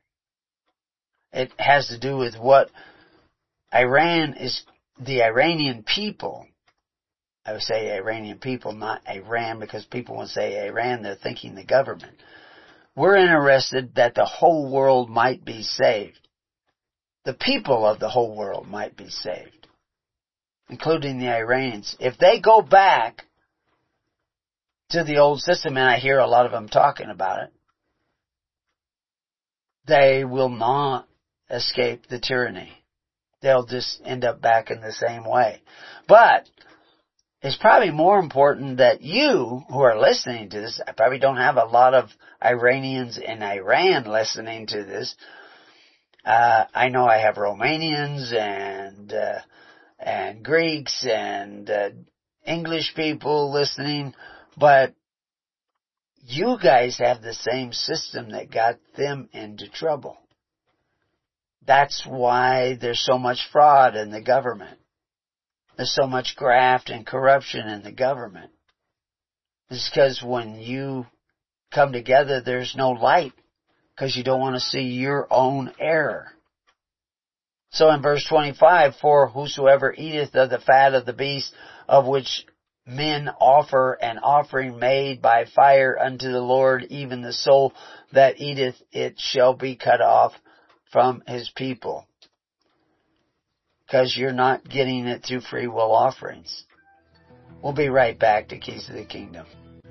It has to do with what Iran is, the Iranian people. I would say Iranian people, not Iran, because people when say Iran, they're thinking the government. We're interested that the whole world might be saved. The people of the whole world might be saved, including the Iranians. If they go back to the old system, and I hear a lot of them talking about it, they will not escape the tyranny. they'll just end up back in the same way. But it's probably more important that you who are listening to this, I probably don't have a lot of Iranians in Iran listening to this. Uh, I know I have Romanians and, uh, and Greeks and, uh, English people listening, but you guys have the same system that got them into trouble. That's why there's so much fraud in the government. There's so much graft and corruption in the government. It's because when you come together, there's no light, because you don't want to see your own error. So in verse twenty-five, for whosoever eateth of the fat of the beast, of which men offer an offering made by fire unto the Lord, even the soul that eateth it shall be cut off from his people. Because you're not getting it through free will offerings. We'll be right back to Keys of the Kingdom.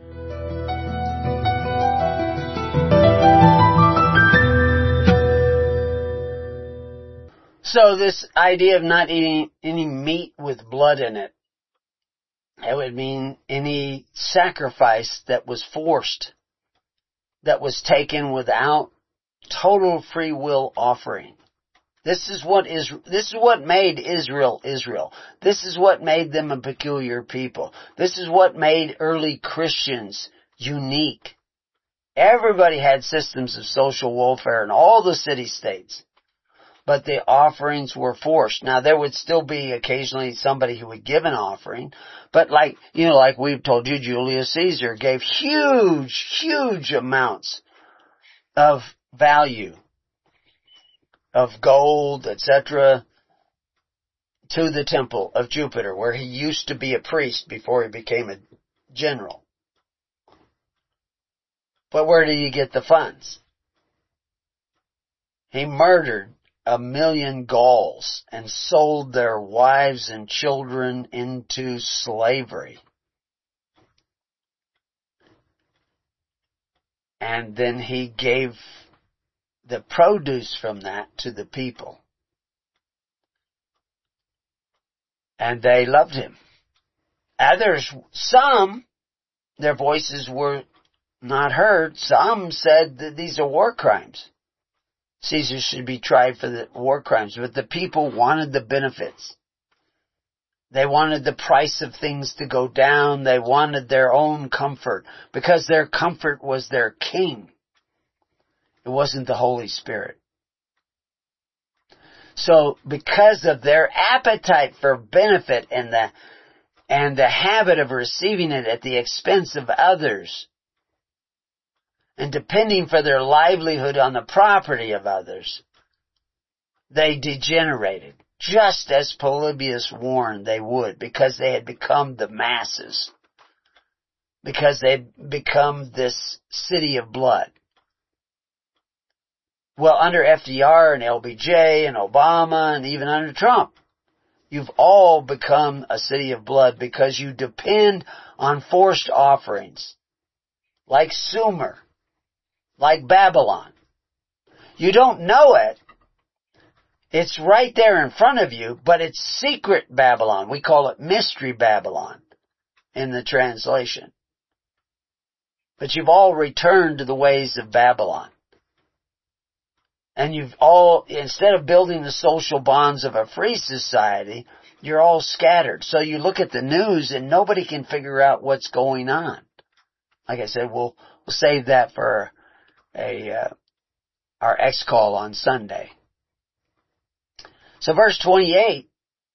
So this idea of not eating any meat with blood in it, it would mean any sacrifice that was forced, that was taken without total free will offering. This is what is, this is what made Israel Israel. This is what made them a peculiar people. This is what made early Christians unique. Everybody had systems of social welfare in all the city-states, but the offerings were forced. Now, there would still be occasionally somebody who would give an offering, but like, you know, like we've told you, Julius Caesar gave huge, huge amounts of value, of gold, et cetera, to the temple of Jupiter, where he used to be a priest before he became a general. But where did he get the funds? He murdered a million Gauls and sold their wives and children into slavery. And then he gave the produce from that to the people. And they loved him. Others, some, their voices were not heard. Some said that these are war crimes. Caesar should be tried for the war crimes. But the people wanted the benefits. They wanted the price of things to go down. They wanted their own comfort, because their comfort was their king. It wasn't the Holy Spirit. So because of their appetite for benefit and the, and the habit of receiving it at the expense of others, and depending for their livelihood on the property of others, they degenerated, just as Polybius warned they would, because they had become the masses, because they had become this city of blood. Well, under F D R and L B J and Obama and even under Trump, you've all become a city of blood because you depend on forced offerings, like Sumer, like Babylon. You don't know it. It's right there in front of you, but it's secret Babylon. We call it Mystery Babylon in the translation. But you've all returned to the ways of Babylon. And you've all, instead of building the social bonds of a free society, you're all scattered. So you look at the news and nobody can figure out what's going on. Like I said, we'll, we'll save that for a, uh, our X-call on Sunday. So verse twenty-eight,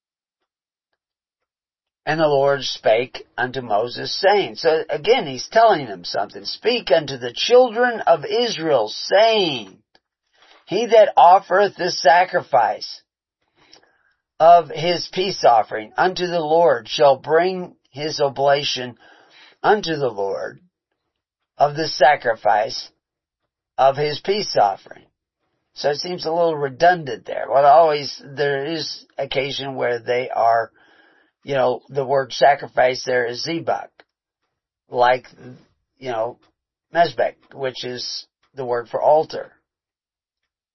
and the Lord spake unto Moses, saying, so again he's telling them something. Speak unto the children of Israel, saying, he that offereth this sacrifice of his peace offering unto the Lord shall bring his oblation unto the Lord of the sacrifice of his peace offering. So it seems a little redundant there. Well, always, there is occasion where they are, you know, the word sacrifice there is zebach, like, you know, mezbek, which is the word for altar.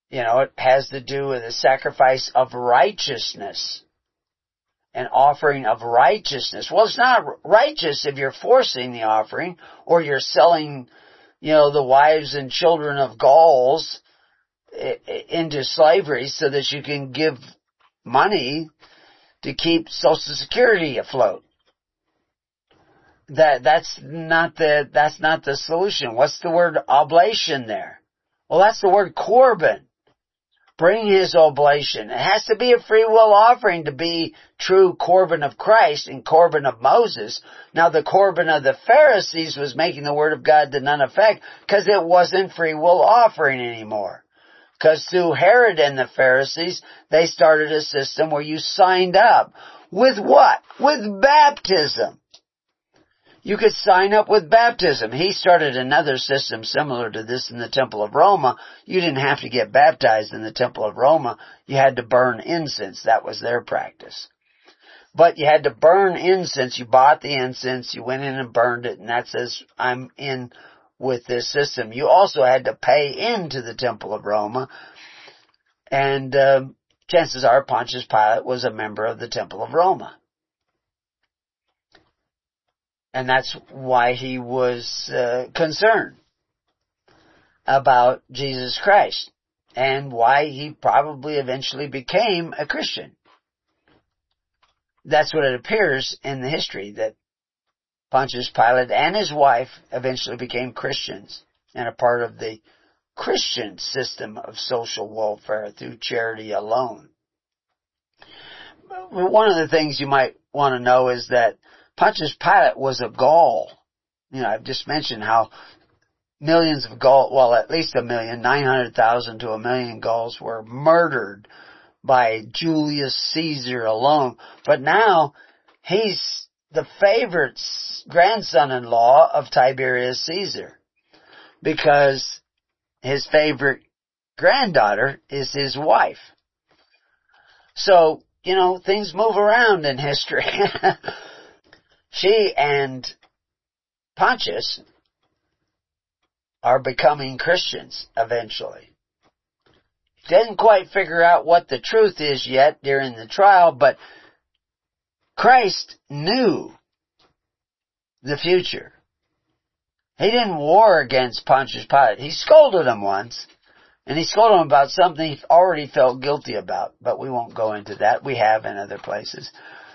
You know, it has to do with a sacrifice of righteousness. An offering of righteousness. Well, it's not righteous if you're forcing the offering, or you're selling, you know, the wives and children of Gauls into slavery so that you can give money to keep Social Security afloat. That, that's not the, that's not the solution. What's the word oblation there? Well, that's the word Corban. Bring his oblation. It has to be a free will offering to be true Corban of Christ and Corban of Moses. Now the Corban of the Pharisees was making the word of God to none effect because it wasn't free will offering anymore. Because through Herod and the Pharisees, they started a system where you signed up. With what? With baptism. You could sign up with baptism. He started another system similar to this in the Temple of Roma. You didn't have to get baptized in the Temple of Roma. You had to burn incense. That was their practice. But you had to burn incense. You bought the incense. You went in and burned it. And that says, I'm in with this system. You also had to pay into the Temple of Roma. And um, chances are Pontius Pilate was a member of the Temple of Roma. And that's why he was uh, concerned about Jesus Christ, and why he probably eventually became a Christian. That's what it appears in the history, that Pontius Pilate and his wife eventually became Christians and a part of the Christian system of social welfare through charity alone. One of the things you might want to know is that Pontius Pilate was a Gaul. You know, I've just mentioned how millions of Gauls, well, at least a million, nine hundred thousand to a million Gauls were murdered by Julius Caesar alone. But now, he's the favorite grandson-in-law of Tiberius Caesar, because his favorite granddaughter is his wife. So, you know, things move around in history. She and Pontius are becoming Christians eventually. He didn't quite figure out what the truth is yet during the trial, but Christ knew the future. He didn't war against Pontius Pilate. He scolded him once, and he scolded him about something he already felt guilty about, but we won't go into that. We have in other places.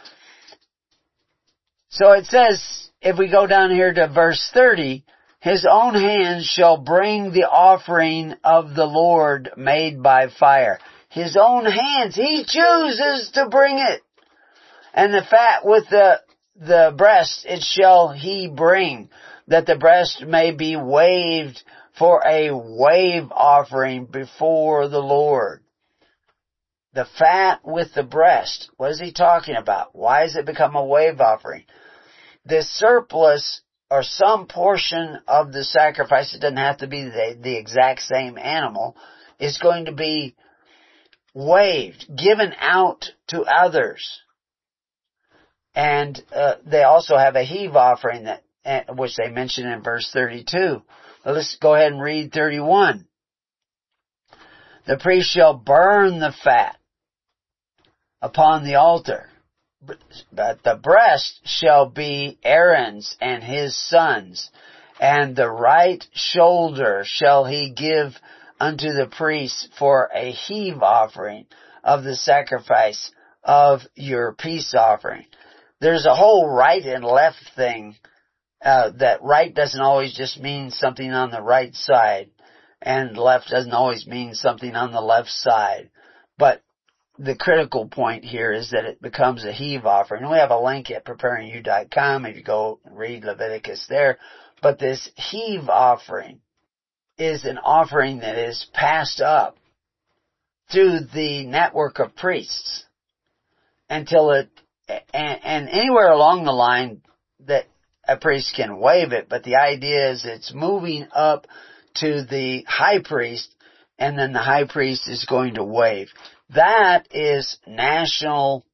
So it says, if we go down here to verse thirty, his own hands shall bring the offering of the Lord made by fire. His own hands. He chooses to bring it. And the fat with the, the breast, it shall he bring, that the breast may be waved for a wave offering before the Lord. The fat with the breast. What is he talking about? Why has it become a wave offering? The surplus, or some portion of the sacrifice, it doesn't have to be the, the exact same animal, is going to be waved, given out to others. And uh, they also have a heave offering, that, uh, which they mention in verse thirty-two. Well, let's go ahead and read thirty-one. The priest shall burn the fat upon the altar, but the breast shall be Aaron's and his sons, and the right shoulder shall he give unto the priest for a heave offering of the sacrifice of your peace offering. There's a whole right and left thing. Uh, that right doesn't always just mean something on the right side, and left doesn't always mean something on the left side. But the critical point here is that it becomes a heave offering. We have a link at preparing you dot com if you go read Leviticus there. But this heave offering is an offering that is passed up through the network of priests until it, and, and anywhere along the line that a priest can wave it, but the idea is it's moving up to the high priest, and then the high priest is going to wave. That is national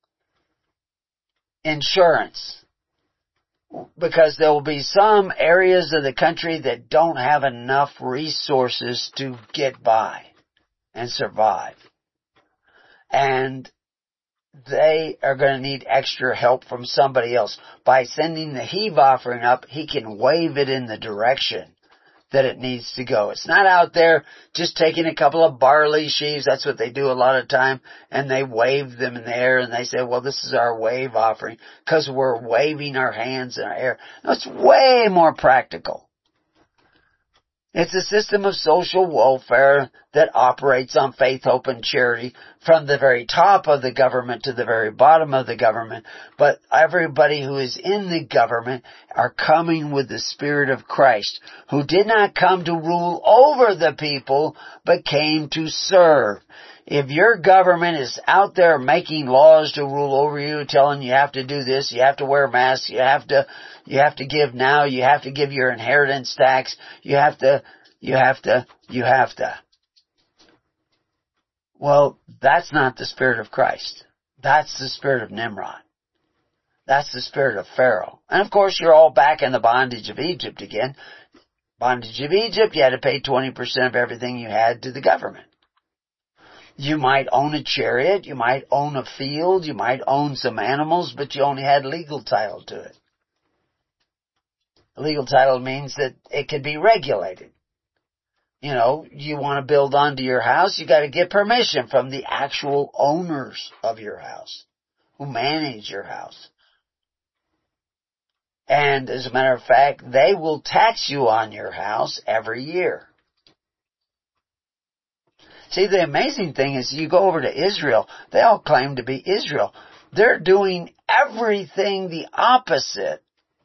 insurance, because there will be some areas of the country that don't have enough resources to get by. and survive. And they are going to need extra help from somebody else. By sending the heave offering up, he can wave it in the direction that it needs to go. It's not out there just taking a couple of barley sheaves. That's what they do a lot of time. And they wave them in the air and they say, well, this is our wave offering because we're waving our hands in our air. No, it's way more practical. It's a system of social welfare that operates on faith, hope, and charity from the very top of the government to the very bottom of the government. But everybody who is in the government are coming with the Spirit of Christ, who did not come to rule over the people, but came to serve. If your government is out there making laws to rule over you, telling you have to do this, you have to wear masks, you have to, you have to give now, you have to give your inheritance tax, you have to, you have to, you have to. Well, that's not the Spirit of Christ. That's the spirit of Nimrod. That's the spirit of Pharaoh. And of course, you're all back in the bondage of Egypt again. Bondage of Egypt, you had to pay twenty percent of everything you had to the government. You might own a chariot, you might own a field, you might own some animals, but you only had legal title to it. Legal title means that it can be regulated. You know, you want to build onto your house, you got to get permission from the actual owners of your house, who manage your house. And as a matter of fact, they will tax you on your house every year. See, the amazing thing is you go over to Israel, they all claim to be Israel. They're doing everything the opposite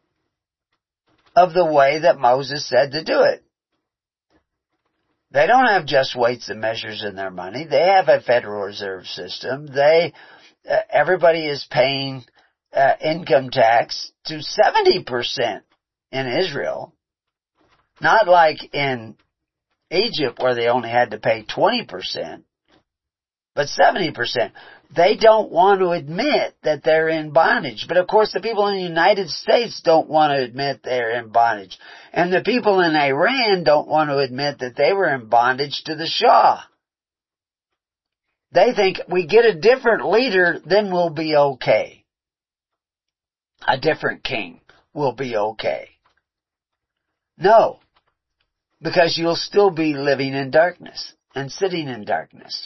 of the way that Moses said to do it. They don't have just weights and measures in their money. They have a Federal Reserve System. They, uh, everybody is paying uh, income tax to seventy percent in Israel. Not like in Egypt where they only had to pay twenty percent, but seventy percent. They don't want to admit that they're in bondage. But of course the people in the United States don't want to admit they're in bondage. And the people in Iran don't want to admit that they were in bondage to the Shah. They think we get a different leader, then we'll be okay. A different king will be okay. No. Because you'll still be living in darkness and sitting in darkness.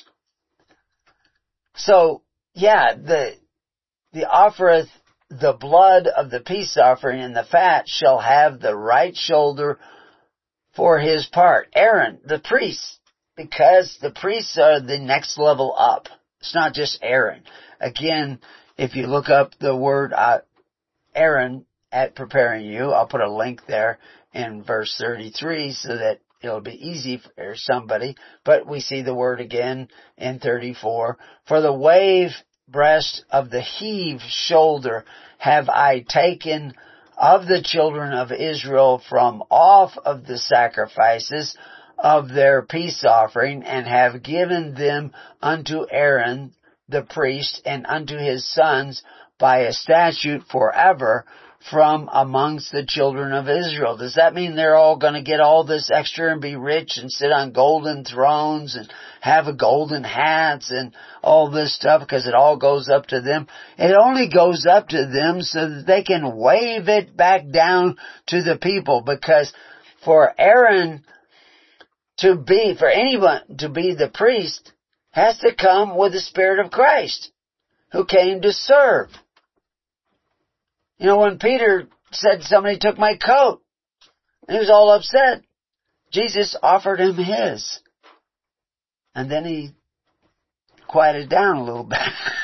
So, yeah, the, the offereth the blood of the peace offering and the fat shall have the right shoulder for his part. Aaron, the priest, because the priests are the next level up. It's not just Aaron. Again, if you look up the word uh, Aaron at Preparing You, I'll put a link there in verse thirty-three so that it'll be easy for somebody. But we see the word again in thirty-four. For the wave breast of the heave shoulder have I taken of the children of Israel from off of the sacrifices of their peace offering, and have given them unto Aaron the priest and unto his sons by a statute forever from amongst the children of Israel. Does that mean they're all going to get all this extra and be rich and sit on golden thrones and have a golden hats and all this stuff because it all goes up to them? It only goes up to them so that they can wave it back down to the people, because for Aaron to be, for anyone to be the priest has to come with the Spirit of Christ who came to serve. You know, when Peter said somebody took my coat, he was all upset. Jesus offered him his. And then he quieted down a little bit.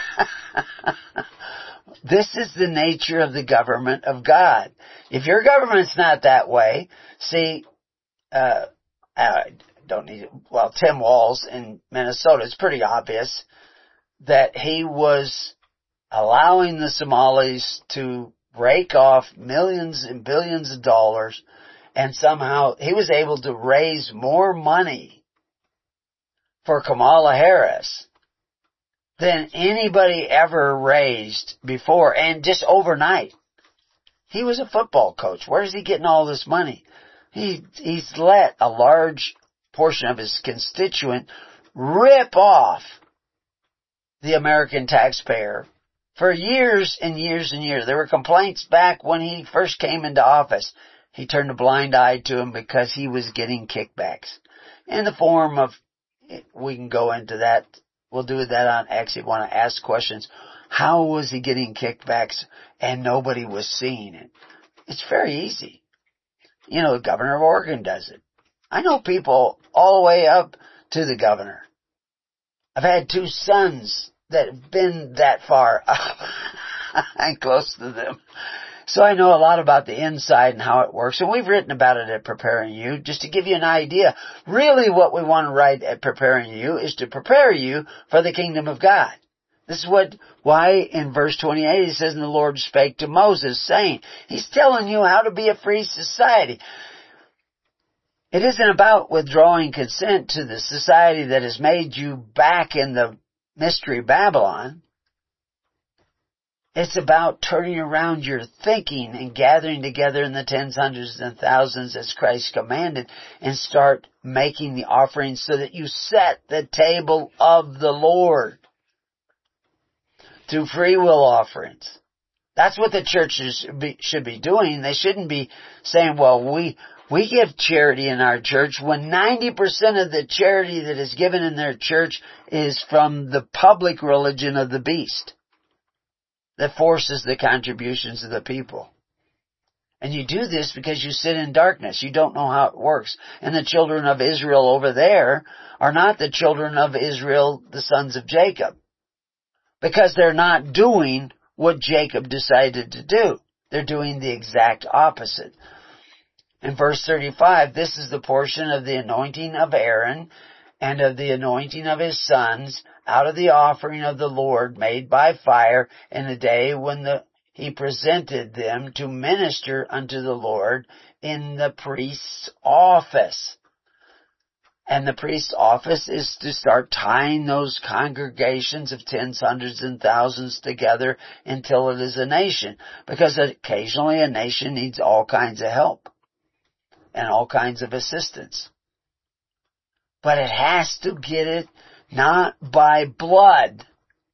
This is the nature of the government of God. If your government's not that way, see, uh, I don't need it. Well, Tim Walz in Minnesota, it's pretty obvious that he was allowing the Somalis to rake off millions and billions of dollars, and somehow he was able to raise more money for Kamala Harris than anybody ever raised before, and just overnight. He was a football coach. Where is he getting all this money? He, he's let a large portion of his constituent rip off the American taxpayer for years and years and years. There were complaints back when he first came into office. He turned a blind eye to him because he was getting kickbacks in the form of, we can go into that. We'll do that on X if you want to ask questions. How was he getting kickbacks and nobody was seeing it? It's very easy. You know, the governor of Oregon does it. I know people all the way up to the governor. I've had two sons that have been that far up and close to them. So I know a lot about the inside and how it works. And we've written about it at Preparing You, just to give you an idea. Really what we want to write at Preparing You is to prepare you for the kingdom of God. This is what, why in verse twenty-eight he says, and the Lord spake to Moses, saying, he's telling you how to be a free society. It isn't about withdrawing consent to the society that has made you back in the mystery Babylon. It's about turning around your thinking and gathering together in the tens, hundreds, and thousands as Christ commanded, and start making the offerings so that you set the table of the Lord through free will offerings. That's what the churches should be doing. They shouldn't be saying, well, we we give charity in our church, when ninety percent of the charity that is given in their church is from the public religion of the beast that forces the contributions of the people. And you do this because you sit in darkness. You don't know how it works. And the children of Israel over there are not the children of Israel, the sons of Jacob, because they're not doing what Jacob decided to do. They're doing the exact opposite. In verse thirty-five, this is the portion of the anointing of Aaron and of the anointing of his sons out of the offering of the Lord made by fire in the day when the, he presented them to minister unto the Lord in the priest's office. And the priest's office is to start tying those congregations of tens, hundreds, and thousands together until it is a nation. Because occasionally a nation needs all kinds of help and all kinds of assistance. But it has to get it not by blood,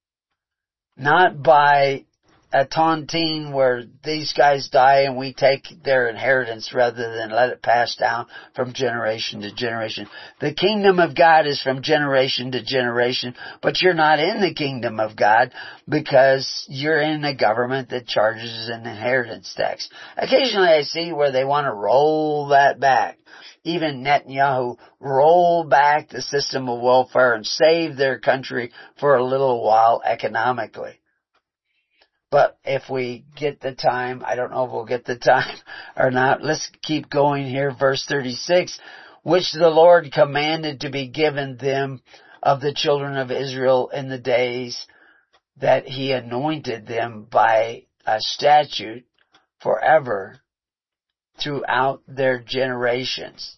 not by a tontine where these guys die and we take their inheritance rather than let it pass down from generation to generation. The kingdom of God is from generation to generation, but you're not in the kingdom of God because you're in a government that charges an inheritance tax. Occasionally I see where they want to roll that back. Even Netanyahu rolled back the system of welfare and saved their country for a little while economically. But if we get the time, I don't know if we'll get the time or not. Let's keep going here. Verse thirty-six, which the Lord commanded to be given them of the children of Israel in the days that he anointed them by a statute forever throughout their generations.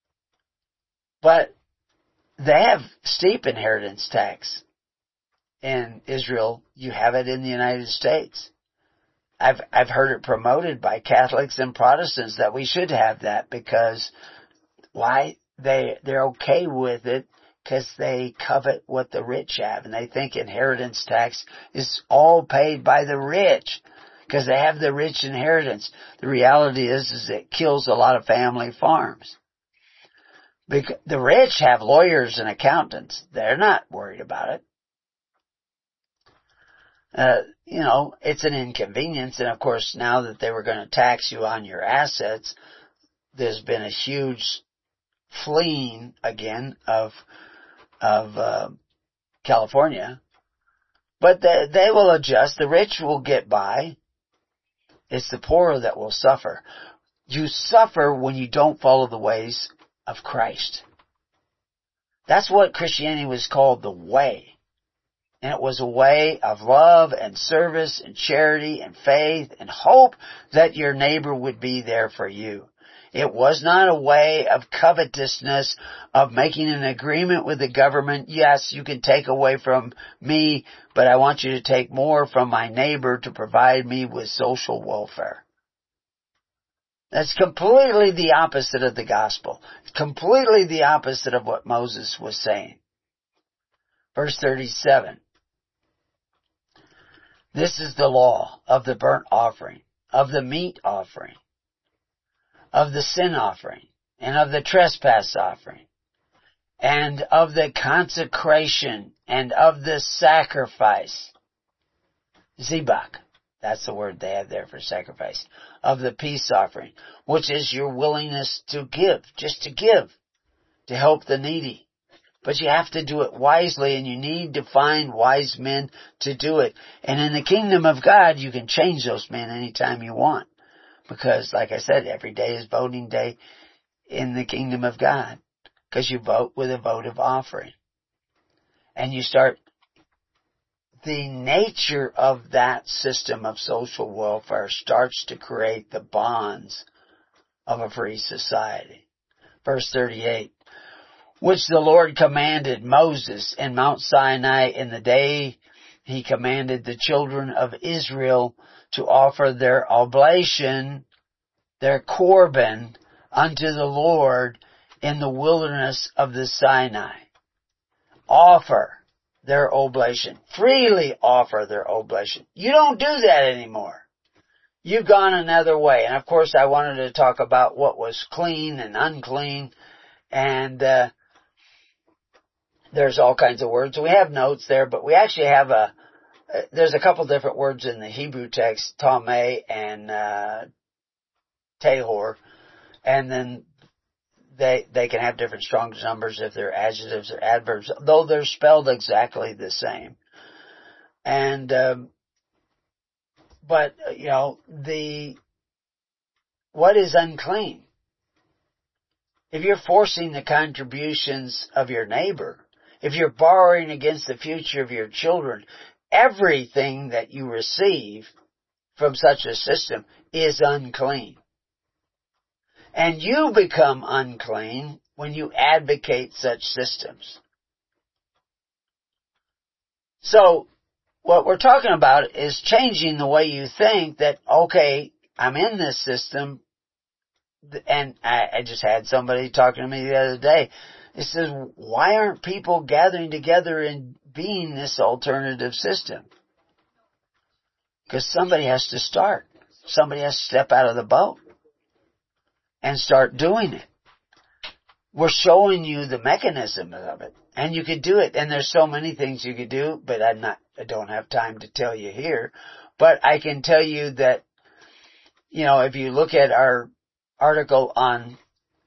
But they have steep inheritance tax. In Israel, you have it in the United States. I've I've heard it promoted by Catholics and Protestants that we should have that because why they they're okay with it because they covet what the rich have and they think inheritance tax is all paid by the rich because they have the rich inheritance. The reality is is it kills a lot of family farms. Because the rich have lawyers and accountants. They're not worried about it. Uh, you know, it's an inconvenience, and of course now that they were going to tax you on your assets, there's been a huge fleeing again of of uh, California. But they, they will adjust. The rich will get by. It's the poor that will suffer. You suffer when you don't follow the ways of Christ. That's what Christianity was called, the way. And it was a way of love and service and charity and faith and hope that your neighbor would be there for you. It was not a way of covetousness, of making an agreement with the government. Yes, you can take away from me, but I want you to take more from my neighbor to provide me with social welfare. That's completely the opposite of the gospel. Completely the opposite of what Moses was saying. Verse thirty-seven. This is the law of the burnt offering, of the meat offering, of the sin offering, and of the trespass offering, and of the consecration, and of the sacrifice. Zebach. That's the word they have there for sacrifice. Of the peace offering, which is your willingness to give, just to give, to help the needy. But you have to do it wisely, and you need to find wise men to do it. And in the kingdom of God, you can change those men anytime you want. Because, like I said, every day is voting day in the kingdom of God. Because you vote with a vote of offering. And you start, the nature of that system of social welfare starts to create the bonds of a free society. Verse thirty-eight. Which the Lord commanded Moses in Mount Sinai in the day he commanded the children of Israel to offer their oblation, their korban, unto the Lord in the wilderness of the Sinai. Offer their oblation. Freely offer their oblation. You don't do that anymore. You've gone another way. And of course I wanted to talk about what was clean and unclean. And uh there's all kinds of words. We have notes there, but we actually have a, uh, there's a couple different words in the Hebrew text, tameh and uh, tahor, and then they they can have different Strong's numbers if they're adjectives or adverbs, though they're spelled exactly the same. And, um, but, you know, the, what is unclean? If you're forcing the contributions of your neighbor, if you're borrowing against the future of your children, everything that you receive from such a system is unclean. And you become unclean when you advocate such systems. So, what we're talking about is changing the way you think that, okay, I'm in this system, and I, I just had somebody talking to me the other day. It says, why aren't people gathering together and being this alternative system? Because somebody has to start. Somebody has to step out of the boat and start doing it. We're showing you the mechanism of it, and you could do it. And there's so many things you could do, but I'm not, I don't have time to tell you here. But I can tell you that, you know, if you look at our article on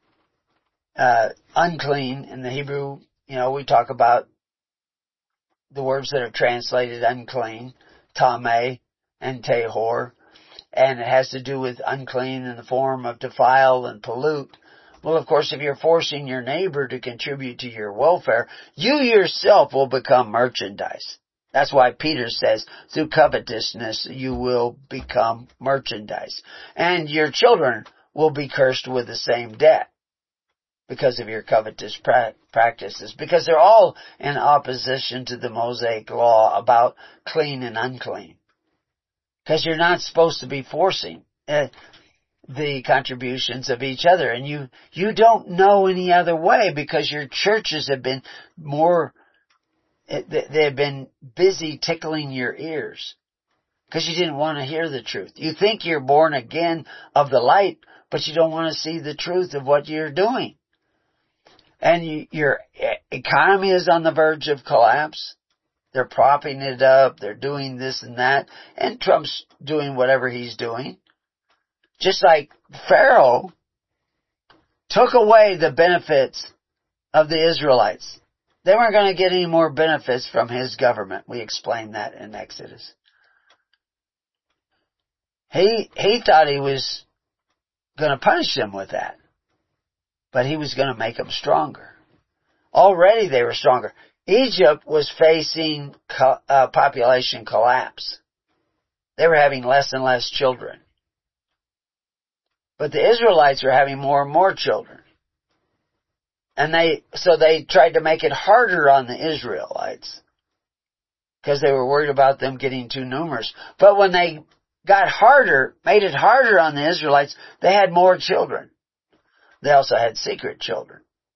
uh unclean in the Hebrew, you know, we talk about the words that are translated unclean, tameh and tahor, and it has to do with unclean in the form of defile and pollute. Well, of course, if you're forcing your neighbor to contribute to your welfare, you yourself will become merchandise. That's why Peter says, through covetousness you will become merchandise. And your children will be cursed with the same debt because of your covetous pra- practices, because they're all in opposition to the Mosaic law about clean and unclean. Because you're not supposed to be forcing uh, the contributions of each other, and you you don't know any other way because your churches have been more, they have been busy tickling your ears because you didn't want to hear the truth. You think you're born again of the light, but you don't want to see the truth of what you're doing. And you, your economy is on the verge of collapse. They're propping it up. They're doing this and that. And Trump's doing whatever he's doing. Just like Pharaoh took away the benefits of the Israelites. They weren't going to get any more benefits from his government. We explained that in Exodus. He, he thought he was going to punish them with that. But he was going to make them stronger. Already they were stronger. Egypt was facing co- uh, population collapse. They were having less and less children. But the Israelites were having more and more children. And they, so they tried to make it harder on the Israelites. Because they were worried about them getting too numerous. But when they got harder, made it harder on the Israelites, they had more children. They also had secret children.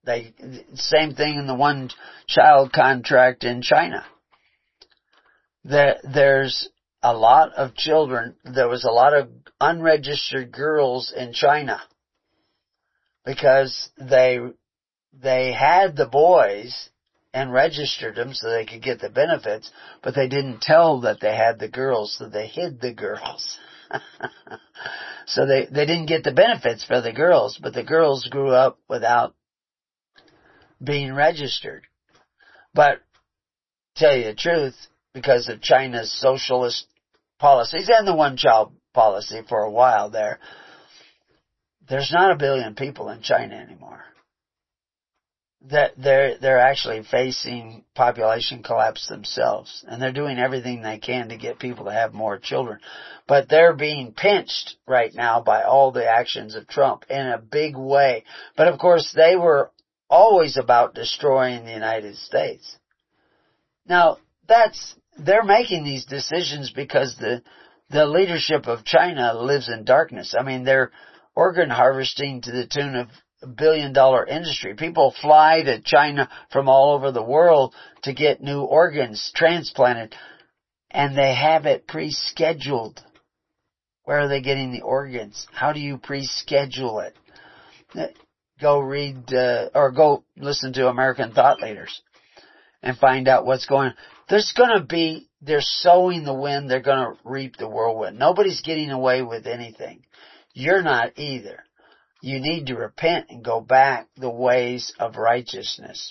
They, same thing in the one child contract in China. There, there's a lot of children, there was a lot of unregistered girls in China because they, they had the boys and registered them so they could get the benefits, but they didn't tell that they had the girls, so they hid the girls. So they, they didn't get the benefits for the girls, but the girls grew up without being registered. But, tell you the truth, because of China's socialist policies and the one-child policy for a while there, there's not a billion people in China anymore. That they're, they're actually facing population collapse themselves, and they're doing everything they can to get people to have more children. But they're being pinched right now by all the actions of Trump in a big way. But of course, they were always about destroying the United States. Now, that's, they're making these decisions because the, the leadership of China lives in darkness. I mean, they're organ harvesting to the tune of a billion dollar industry. People fly to China from all over the world to get new organs transplanted, and they have it pre-scheduled. Where are they getting the organs? How do you pre-schedule it? Go read, uh, or go listen to American thought leaders and find out what's going on. There's gonna be, they're sowing the wind, they're gonna reap the whirlwind. Nobody's getting away with anything. You're not either. You need to repent and go back the ways of righteousness.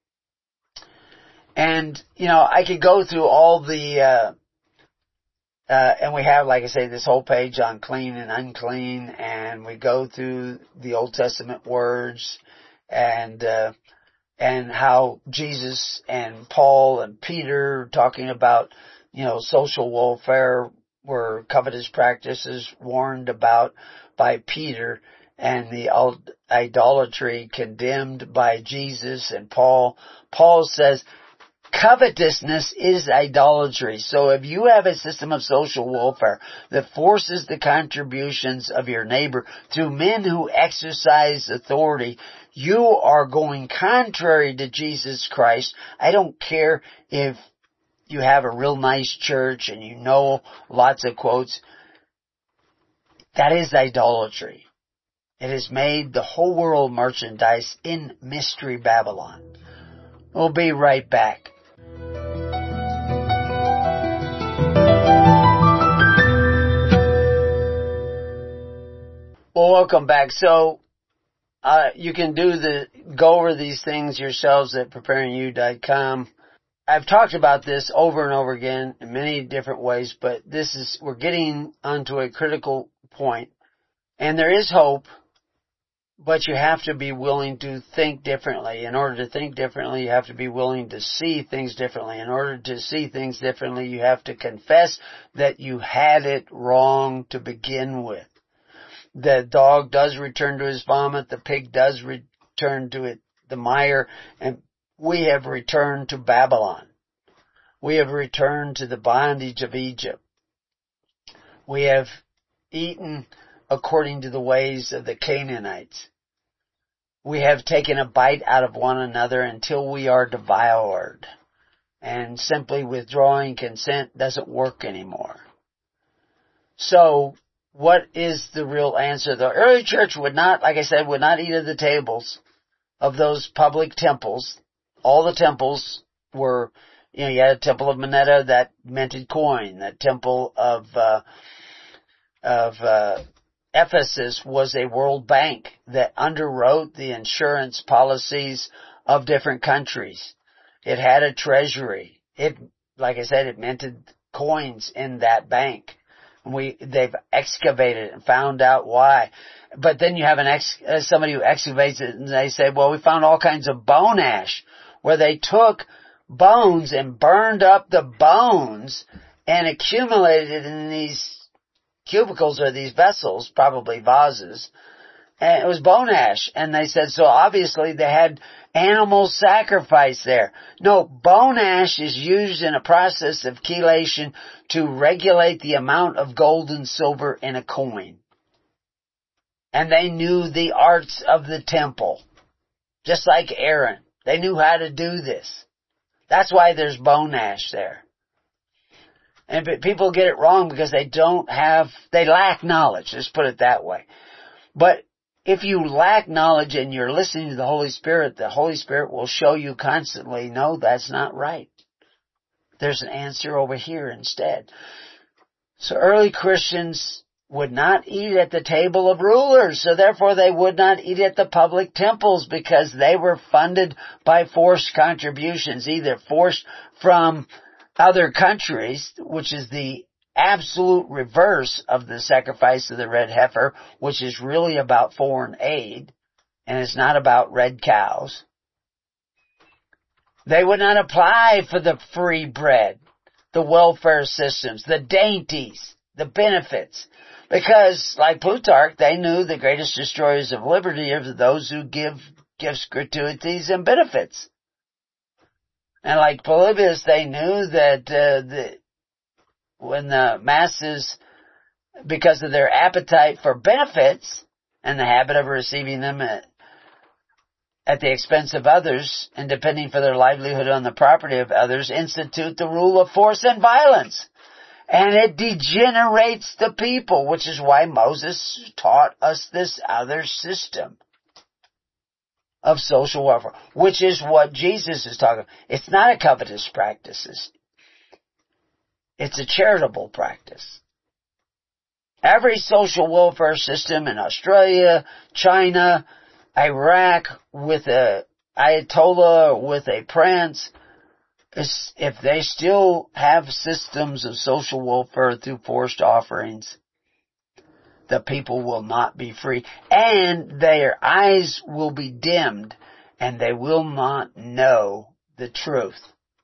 And, you know, I could go through all the, uh, uh, and we have, like I say, this whole page on clean and unclean, and we go through the Old Testament words, and, uh, and how Jesus and Paul and Peter talking about, you know, social welfare were covetous practices warned about by Peter, and the idolatry condemned by Jesus and Paul. Paul says, covetousness is idolatry. So if you have a system of social welfare that forces the contributions of your neighbor through men who exercise authority, you are going contrary to Jesus Christ. I don't care if you have a real nice church and you know lots of quotes. That is idolatry. It has made the whole world merchandise in Mystery Babylon. We'll be right back. Well, welcome back. So, uh, you can do the, go over these things yourselves at preparing you dot com. I've talked about this over and over again in many different ways, but this is, we're getting onto a critical point. And there is hope, but you have to be willing to think differently. In order to think differently, you have to be willing to see things differently. In order to see things differently, you have to confess that you had it wrong to begin with. The dog does return to his vomit, the pig does return to it, the mire, and we have returned to Babylon. We have returned to the bondage of Egypt. We have eaten according to the ways of the Canaanites. We have taken a bite out of one another until we are devoured. And simply withdrawing consent doesn't work anymore. So, what is the real answer? The early church would not, like I said, would not eat at the tables of those public temples. All the temples were, you know, you had a temple of Moneta that minted coin. The temple of, uh, of, uh, Ephesus was a world bank that underwrote the insurance policies of different countries. It had a treasury. It, like I said, it minted coins in that bank. We, they've excavated it and found out why. But then you have an ex, uh, somebody who excavates it and they say, well, we found all kinds of bone ash, where they took bones and burned up the bones and accumulated it in these cubicles or these vessels, probably vases, and it was bone ash. And they said, so obviously they had animal sacrifice there. No, bone ash is used in a process of chelation to regulate the amount of gold and silver in a coin. And they knew the arts of the temple. Just like Aaron. They knew how to do this. That's why there's bone ash there. And people get it wrong because they don't have, they lack knowledge. Let's put it that way. But if you lack knowledge and you're listening to the Holy Spirit, the Holy Spirit will show you constantly, no, that's not right. There's an answer over here instead. So early Christians would not eat at the table of rulers, so therefore they would not eat at the public temples because they were funded by forced contributions, either forced from other countries, which is the absolute reverse of the sacrifice of the red heifer, which is really about foreign aid, and it's not about red cows. They would not apply for the free bread, the welfare systems, the dainties, the benefits. Because, like Plutarch, they knew the greatest destroyers of liberty are those who give gifts, gratuities, and benefits. And like Polybius, they knew that uh, the, when the masses, because of their appetite for benefits and the habit of receiving them at, at the expense of others and depending for their livelihood on the property of others, institute the rule of force and violence. And it degenerates the people, which is why Moses taught us this other system of social welfare, which is what Jesus is talking about. It's not a covetous practice. It's a charitable practice. Every social welfare system in Australia, China, Iraq, with a Ayatollah, with a prince, is, if they still have systems of social welfare through forced offerings, the people will not be free, and their eyes will be dimmed, and they will not know the truth.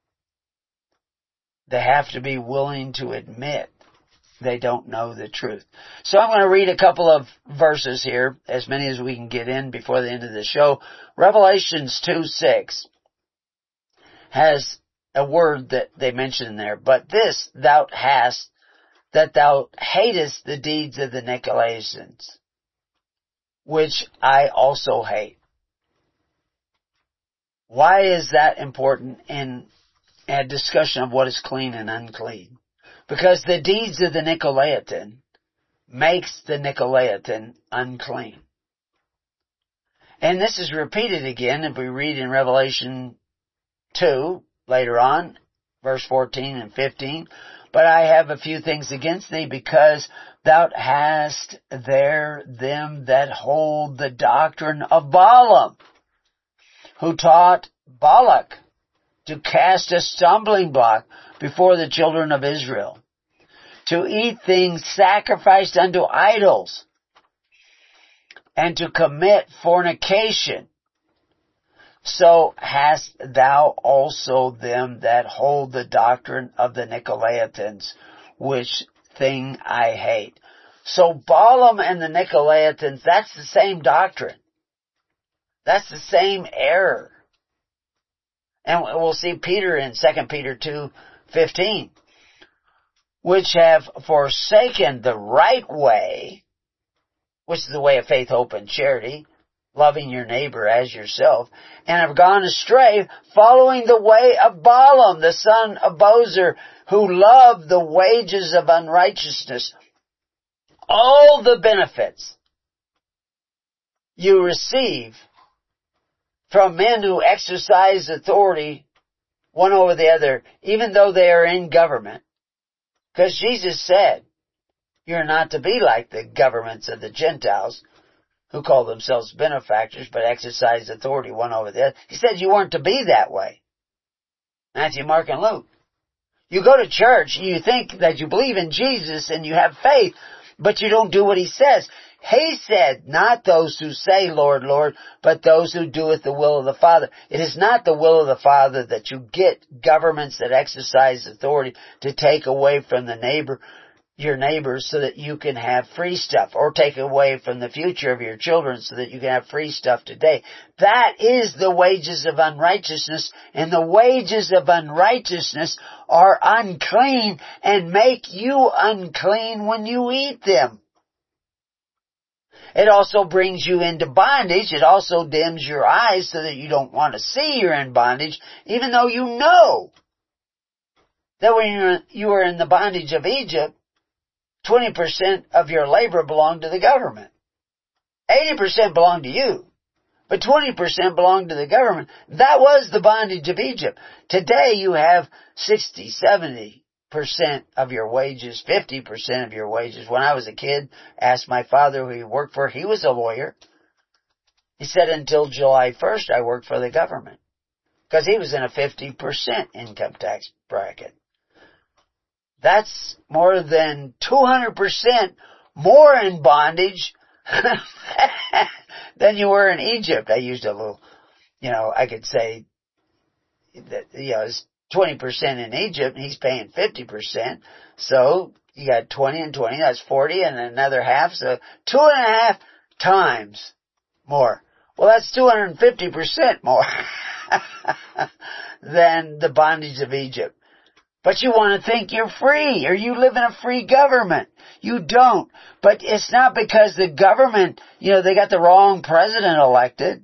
They have to be willing to admit they don't know the truth. So I'm going to read a couple of verses here, as many as we can get in before the end of the show. Revelations two six has a word that they mention there. But this thou hast, that thou hatest the deeds of the Nicolaitans, which I also hate. Why is that important in a discussion of what is clean and unclean? Because the deeds of the Nicolaitan makes the Nicolaitan unclean. And this is repeated again if we read in Revelation two, later on, verse fourteen and fifteen. But I have a few things against thee, because thou hast there them that hold the doctrine of Balaam, who taught Balak to cast a stumbling block before the children of Israel, to eat things sacrificed unto idols, and to commit fornication. So hast thou also them that hold the doctrine of the Nicolaitans, which thing I hate. So Balaam and the Nicolaitans, that's the same doctrine. That's the same error. And we'll see Peter in Second Peter two fifteen, which have forsaken the right way, which is the way of faith, hope, and charity, loving your neighbor as yourself, and have gone astray, following the way of Balaam, the son of Bozer, who loved the wages of unrighteousness. All the benefits you receive from men who exercise authority one over the other, even though they are in government. Because Jesus said, you're not to be like the governments of the Gentiles, who call themselves benefactors, but exercise authority one over the other. He said you weren't to be that way. Matthew, Mark, and Luke. You go to church, and you think that you believe in Jesus, and you have faith, but you don't do what He says. He said, not those who say, Lord, Lord, but those who doeth the will of the Father. It is not the will of the Father that you get governments that exercise authority to take away from the neighbor, your neighbors, so that you can have free stuff, or take away from the future of your children so that you can have free stuff today. That is the wages of unrighteousness, and the wages of unrighteousness are unclean and make you unclean when you eat them. It also brings you into bondage. It also dims your eyes so that you don't want to see you're in bondage, even though you know that when you're, you are in the bondage of Egypt, twenty percent of your labor belonged to the government. eighty percent belonged to you, but twenty percent belonged to the government. That was the bondage of Egypt. Today you have sixty, seventy percent of your wages, fifty percent of your wages. When I was a kid, asked my father who he worked for. He was a lawyer. He said until July first I worked for the government, because he was in a fifty percent income tax bracket. That's more than two hundred percent more in bondage than you were in Egypt. I used a little, you know, I could say that, you know, it's twenty percent in Egypt, and he's paying fifty percent. So you got twenty and twenty, that's forty, and another half, so two and a half times more. Well, that's two hundred fifty percent more than the bondage of Egypt. But you want to think you're free, or you live in a free government. You don't. But it's not because the government, you know, they got the wrong president elected.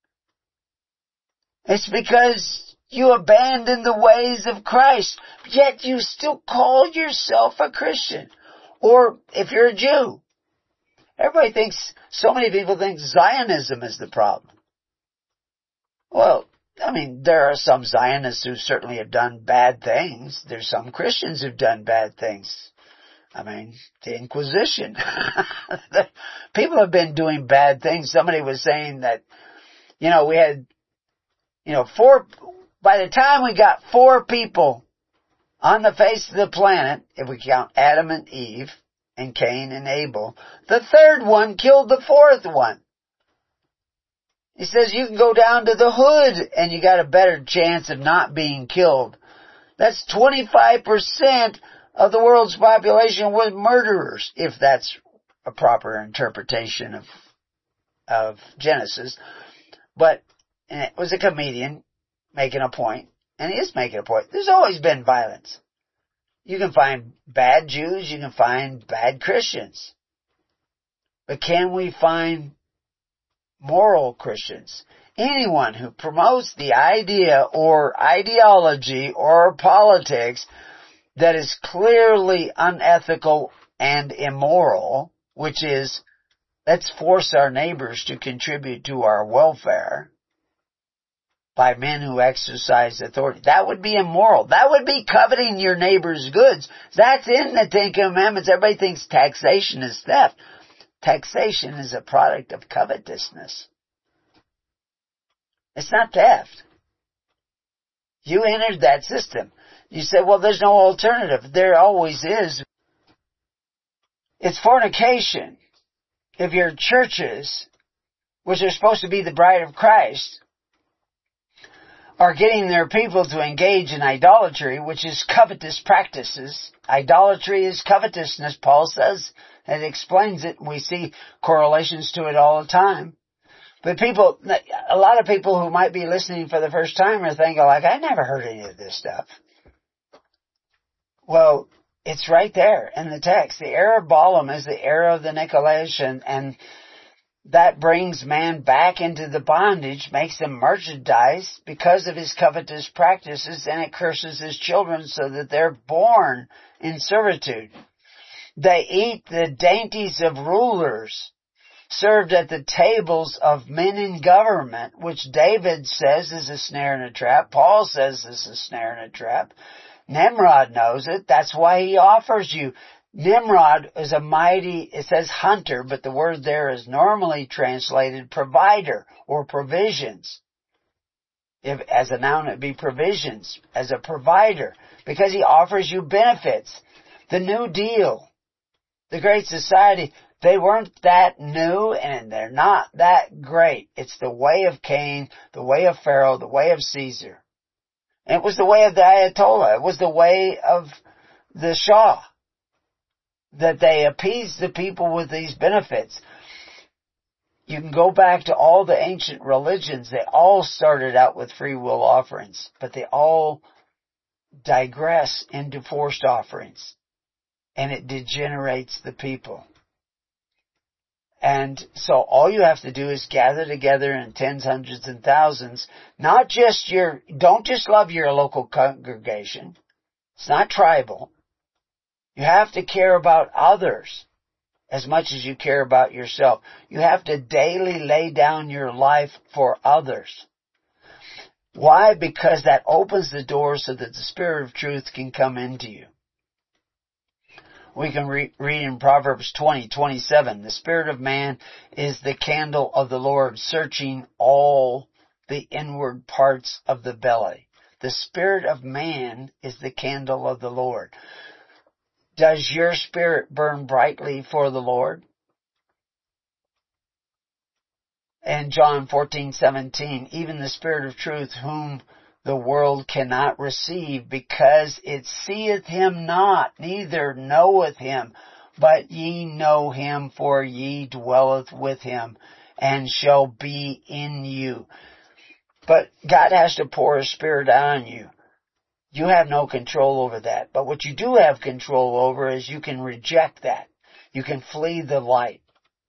It's because you abandon the ways of Christ, yet you still call yourself a Christian. Or if you're a Jew. Everybody thinks, so many people think Zionism is the problem. Well, I mean, there are some Zionists who certainly have done bad things. There's some Christians who've done bad things. I mean, the Inquisition. People have been doing bad things. Somebody was saying that, you know, we had, you know, four, by the time we got four people on the face of the planet, if we count Adam and Eve and Cain and Abel, the third one killed the fourth one. He says you can go down to the hood and you got a better chance of not being killed. That's twenty-five percent of the world's population was murderers, if that's a proper interpretation of of Genesis. But and it was a comedian making a point, and he is making a point. There's always been violence. You can find bad Jews, you can find bad Christians. But can we find moral Christians? Anyone who promotes the idea or ideology or politics that is clearly unethical and immoral, which is, let's force our neighbors to contribute to our welfare by men who exercise authority. That would be immoral. That would be coveting your neighbor's goods. That's in the Ten Commandments. Everybody thinks taxation is theft. Taxation is a product of covetousness. It's not theft. You entered that system. You say, well, there's no alternative. There always is. It's fornication. If your churches, which are supposed to be the bride of Christ, are getting their people to engage in idolatry, which is covetous practices. Idolatry is covetousness, Paul says. It explains it. We see correlations to it all the time. But people, a lot of people who might be listening for the first time are thinking like, I never heard any of this stuff. Well, it's right there in the text. The era of Balaam is the era of the Nicolaitans, and that brings man back into the bondage, makes him merchandise because of his covetous practices, and it curses his children so that they're born in servitude. They eat the dainties of rulers, served at the tables of men in government, which David says is a snare and a trap. Paul says is a snare and a trap. Nimrod knows it. That's why he offers you. Nimrod is a mighty, it says hunter, but the word there is normally translated provider or provisions. If as a noun it'd be provisions, as a provider, because he offers you benefits. The New Deal, the Great Society, they weren't that new and they're not that great. It's the way of Cain, the way of Pharaoh, the way of Caesar. And it was the way of the Ayatollah. It was the way of the Shah. That they appease the people with these benefits. You can go back to all the ancient religions. They all started out with free will offerings, but they all digress into forced offerings. And it degenerates the people. And so all you have to do is gather together in tens, hundreds, and thousands. Not just your, don't just love your local congregation. It's not tribal. You have to care about others as much as you care about yourself. You have to daily lay down your life for others. Why? Because that opens the door so that the Spirit of truth can come into you. We can re- read in Proverbs twenty, twenty-seven, the spirit of man is the candle of the Lord, searching all the inward parts of the belly. The spirit of man is the candle of the Lord. Does your spirit burn brightly for the Lord? And John fourteen, seventeen, even the Spirit of truth whom the world cannot receive, because it seeth him not, neither knoweth him, but ye know him, for ye dwelleth with him, and shall be in you. But God has to pour His Spirit out on you. You have no control over that. But what you do have control over is you can reject that. You can flee the light.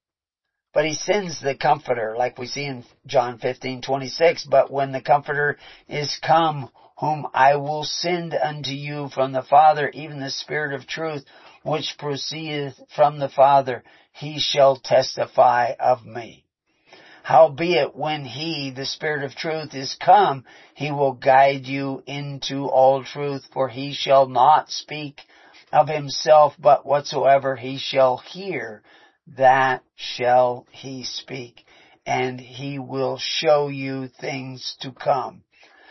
But He sends the Comforter, like we see in John fifteen, twenty-six. But when the Comforter is come, whom I will send unto you from the Father, even the Spirit of truth, which proceedeth from the Father, He shall testify of me. Howbeit, when He, the Spirit of truth, is come, He will guide you into all truth, for He shall not speak of Himself, but whatsoever He shall hear, that shall He speak, and He will show you things to come.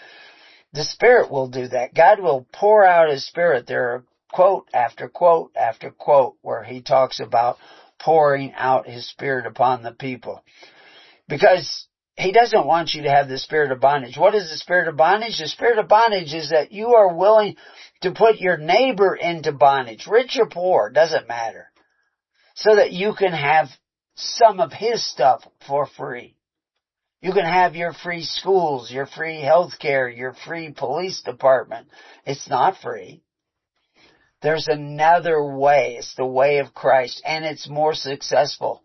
The Spirit will do that. God will pour out His Spirit. There are quote after quote after quote where He talks about pouring out His Spirit upon the people. Because He doesn't want you to have the spirit of bondage. What is the spirit of bondage? The spirit of bondage is that you are willing to put your neighbor into bondage, rich or poor, doesn't matter, so that you can have some of his stuff for free. You can have your free schools, your free health care, your free police department. It's not free. There's another way. It's the way of Christ, and it's more successful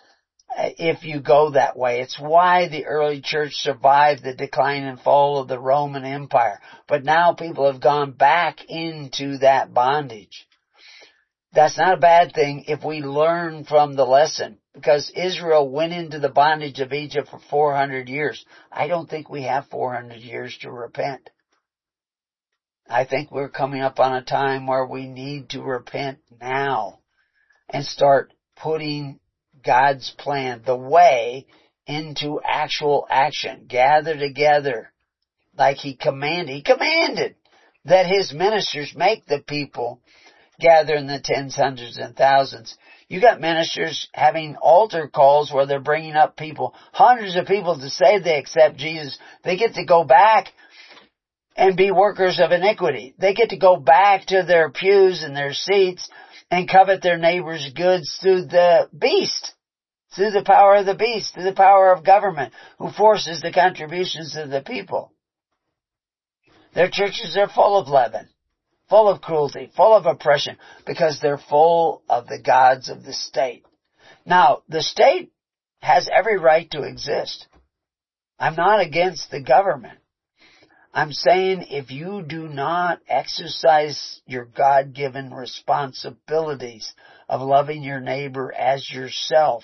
if you go that way. It's why the early church survived the decline and fall of the Roman Empire. But now people have gone back into that bondage. That's not a bad thing if we learn from the lesson, because Israel went into the bondage of Egypt for four hundred years. I don't think we have four hundred years to repent. I think we're coming up on a time where we need to repent now and start putting God's plan, the way, into actual action. Gather together like He commanded. He commanded that His ministers make the people gather in the tens, hundreds, and thousands. You got ministers having altar calls where they're bringing up people, hundreds of people, to say they accept Jesus. They get to go back and be workers of iniquity. They get to go back to their pews and their seats and covet their neighbor's goods through the beast, through the power of the beast, through the power of government, who forces the contributions of the people. Their churches are full of leaven, full of cruelty, full of oppression, because they're full of the gods of the state. Now, the state has every right to exist. I'm not against the government. I'm saying if you do not exercise your God-given responsibilities of loving your neighbor as yourself,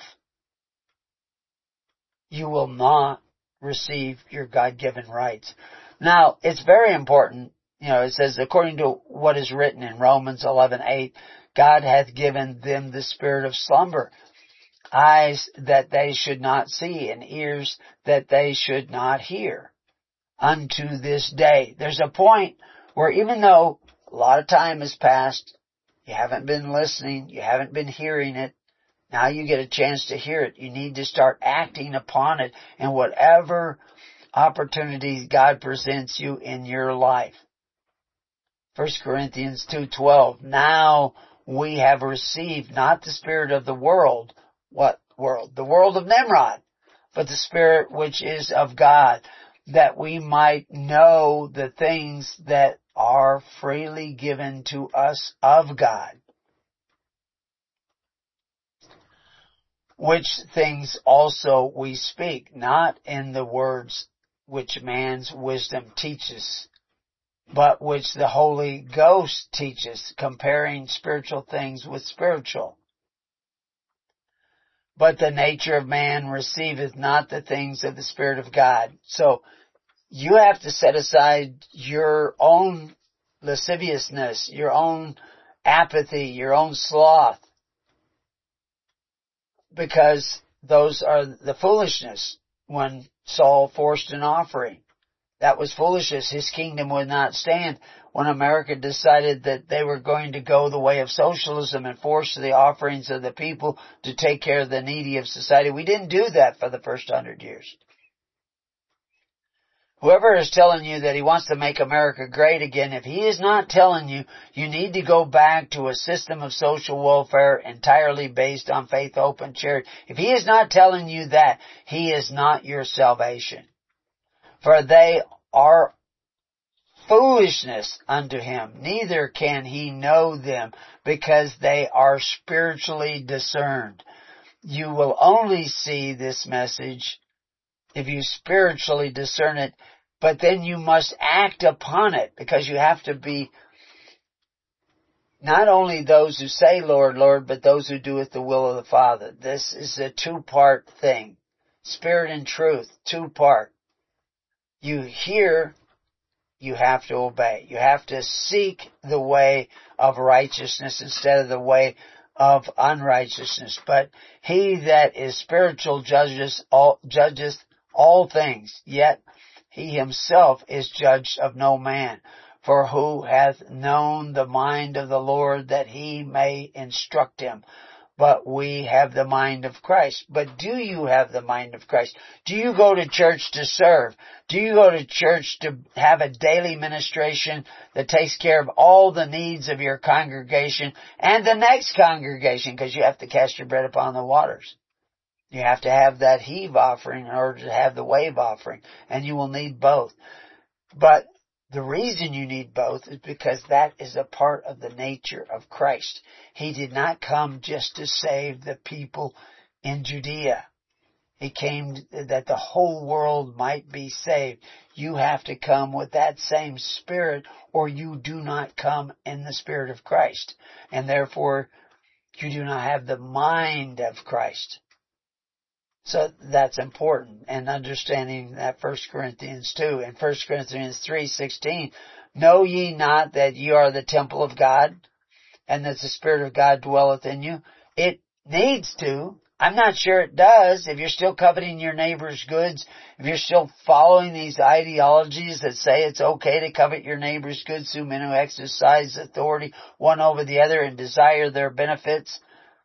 you will not receive your God-given rights. Now, it's very important. You know, it says, according to what is written in Romans eleven eight, God hath given them the spirit of slumber, eyes that they should not see, and ears that they should not hear, unto this day. There's a point where even though a lot of time has passed, you haven't been listening, you haven't been hearing it, now you get a chance to hear it. You need to start acting upon it in whatever opportunities God presents you in your life. First Corinthians two twelve, now we have received not the spirit of the world. What world? The world of Nimrod, but the Spirit which is of God, that we might know the things that are freely given to us of God. which things also we speak, not in the words which man's wisdom teaches, but which the Holy Ghost teaches, comparing spiritual things with spiritual. But the nature of man receiveth not the things of the Spirit of God. So, you have to set aside your own lasciviousness, your own apathy, your own sloth, because those are the foolishness. When Saul forced an offering, that was foolishness. His kingdom would not stand. When America decided that they were going to go the way of socialism and force the offerings of the people to take care of the needy of society, we didn't do that for the first hundred years. Whoever is telling you that he wants to make America great again, if he is not telling you you need to go back to a system of social welfare entirely based on faith, hope, and charity, if he is not telling you that, he is not your salvation. For they are foolishness unto him, neither can he know them, because they are spiritually discerned. You will only see this message if you spiritually discern it, but then you must act upon it, because you have to be not only those who say, Lord, Lord, but those who doeth the will of the Father. This is a two-part thing. Spirit and truth, two-part. You hear, you have to obey. You have to seek the way of righteousness instead of the way of unrighteousness. But he that is spiritual judges all, judges all things, yet he himself is judged of no man. For who hath known the mind of the Lord that he may instruct him? But we have the mind of Christ. But do you have the mind of Christ? Do you go to church to serve? Do you go to church to have a daily ministration that takes care of all the needs of your congregation and the next congregation? Because you have to cast your bread upon the waters. You have to have that heave offering in order to have the wave offering. And you will need both. But the reason you need both is because that is a part of the nature of Christ. He did not come just to save the people in Judea. He came that the whole world might be saved. You have to come with that same spirit, or you do not come in the spirit of Christ. And therefore, you do not have the mind of Christ. So that's important, and understanding that First Corinthians two and First Corinthians three sixteen, know ye not that ye are the temple of God, and that the Spirit of God dwelleth in you? It needs to. I'm not sure it does. If you're still coveting your neighbor's goods, if you're still following these ideologies that say it's okay to covet your neighbor's goods through men who exercise authority one over the other and desire their benefits,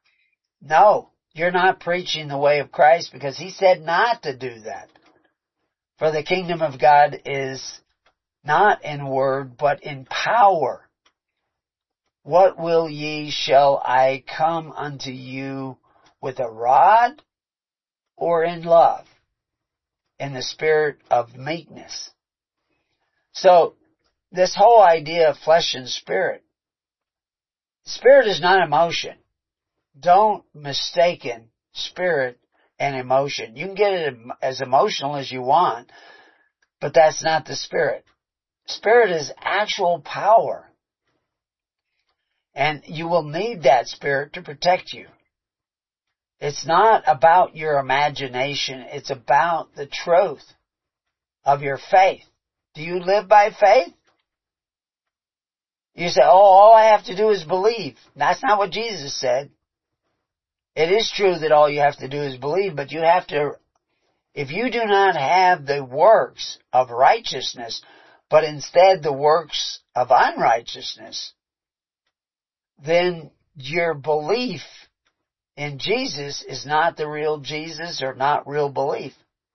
no. You're not preaching the way of Christ, because he said not to do that. For the kingdom of God is not in word, but in power. What will ye? Shall I come unto you with a rod, or in love, in the spirit of meekness? So, this whole idea of flesh and spirit, spirit is not emotion. Don't mistaken spirit and emotion. You can get it as emotional as you want, but that's not the spirit. Spirit is actual power. And you will need that spirit to protect you. It's not about your imagination. It's about the truth of your faith. Do you live by faith? You say, oh, all I have to do is believe. That's not what Jesus said. It is true that all you have to do is believe, but you have to, if you do not have the works of righteousness, but instead the works of unrighteousness, then your belief in Jesus is not the real Jesus, or not real belief.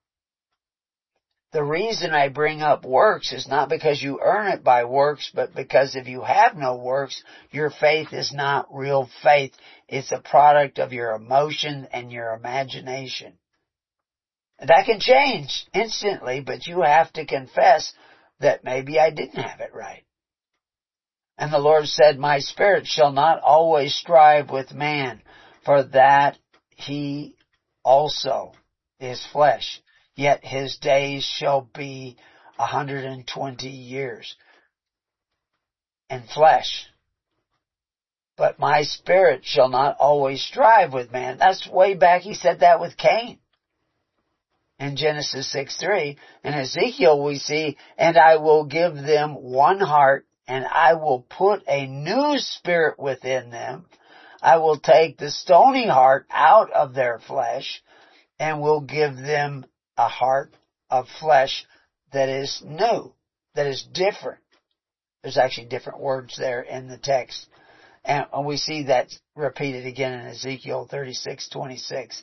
The reason I bring up works is not because you earn it by works, but because if you have no works, your faith is not real faith. It's a product of your emotion and your imagination. And that can change instantly, but you have to confess that maybe I didn't have it right. And the Lord said, my spirit shall not always strive with man, for that he also is flesh, yet his days shall be a hundred and twenty years. And flesh. But my spirit shall not always strive with man. That's way back, he said that with Cain. In Genesis six three. In Ezekiel we see, and I will give them one heart, and I will put a new spirit within them. I will take the stony heart out of their flesh, and will give them a heart of flesh that is new, that is different. There's actually different words there in the text. And we see that repeated again in Ezekiel thirty-six twenty-six.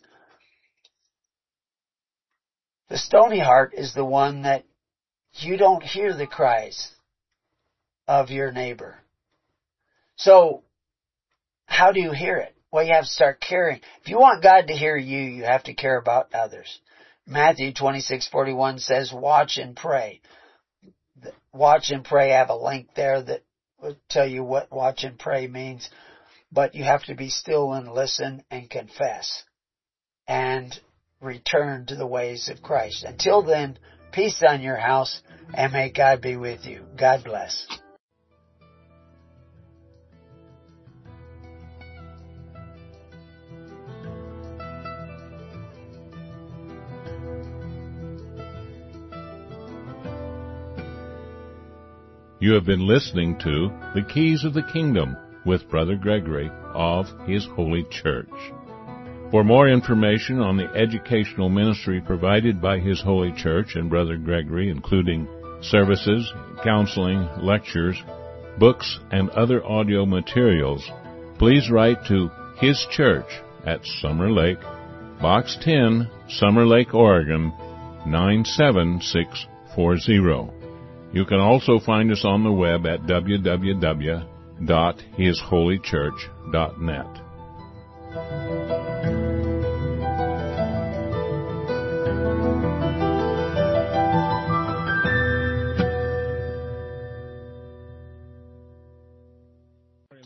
The stony heart is the one that you don't hear the cries of your neighbor. So, how do you hear it? Well, you have to start caring. If you want God to hear you, you have to care about others. Matthew twenty-six forty-one says, watch and pray. Watch and pray, I have a link there that will tell you what watch and pray means. But you have to be still and listen and confess. And return to the ways of Christ. Until then, peace on your house, and may God be with you. God bless. You have been listening to The Keys of the Kingdom with Brother Gregory of His Holy Church. For more information on the educational ministry provided by His Holy Church and Brother Gregory, including services, counseling, lectures, books, and other audio materials, please write to His Church at Summer Lake, Box ten, Summer Lake, Oregon, nine seven six four zero. You can also find us on the web at w w w dot his holy church dot net.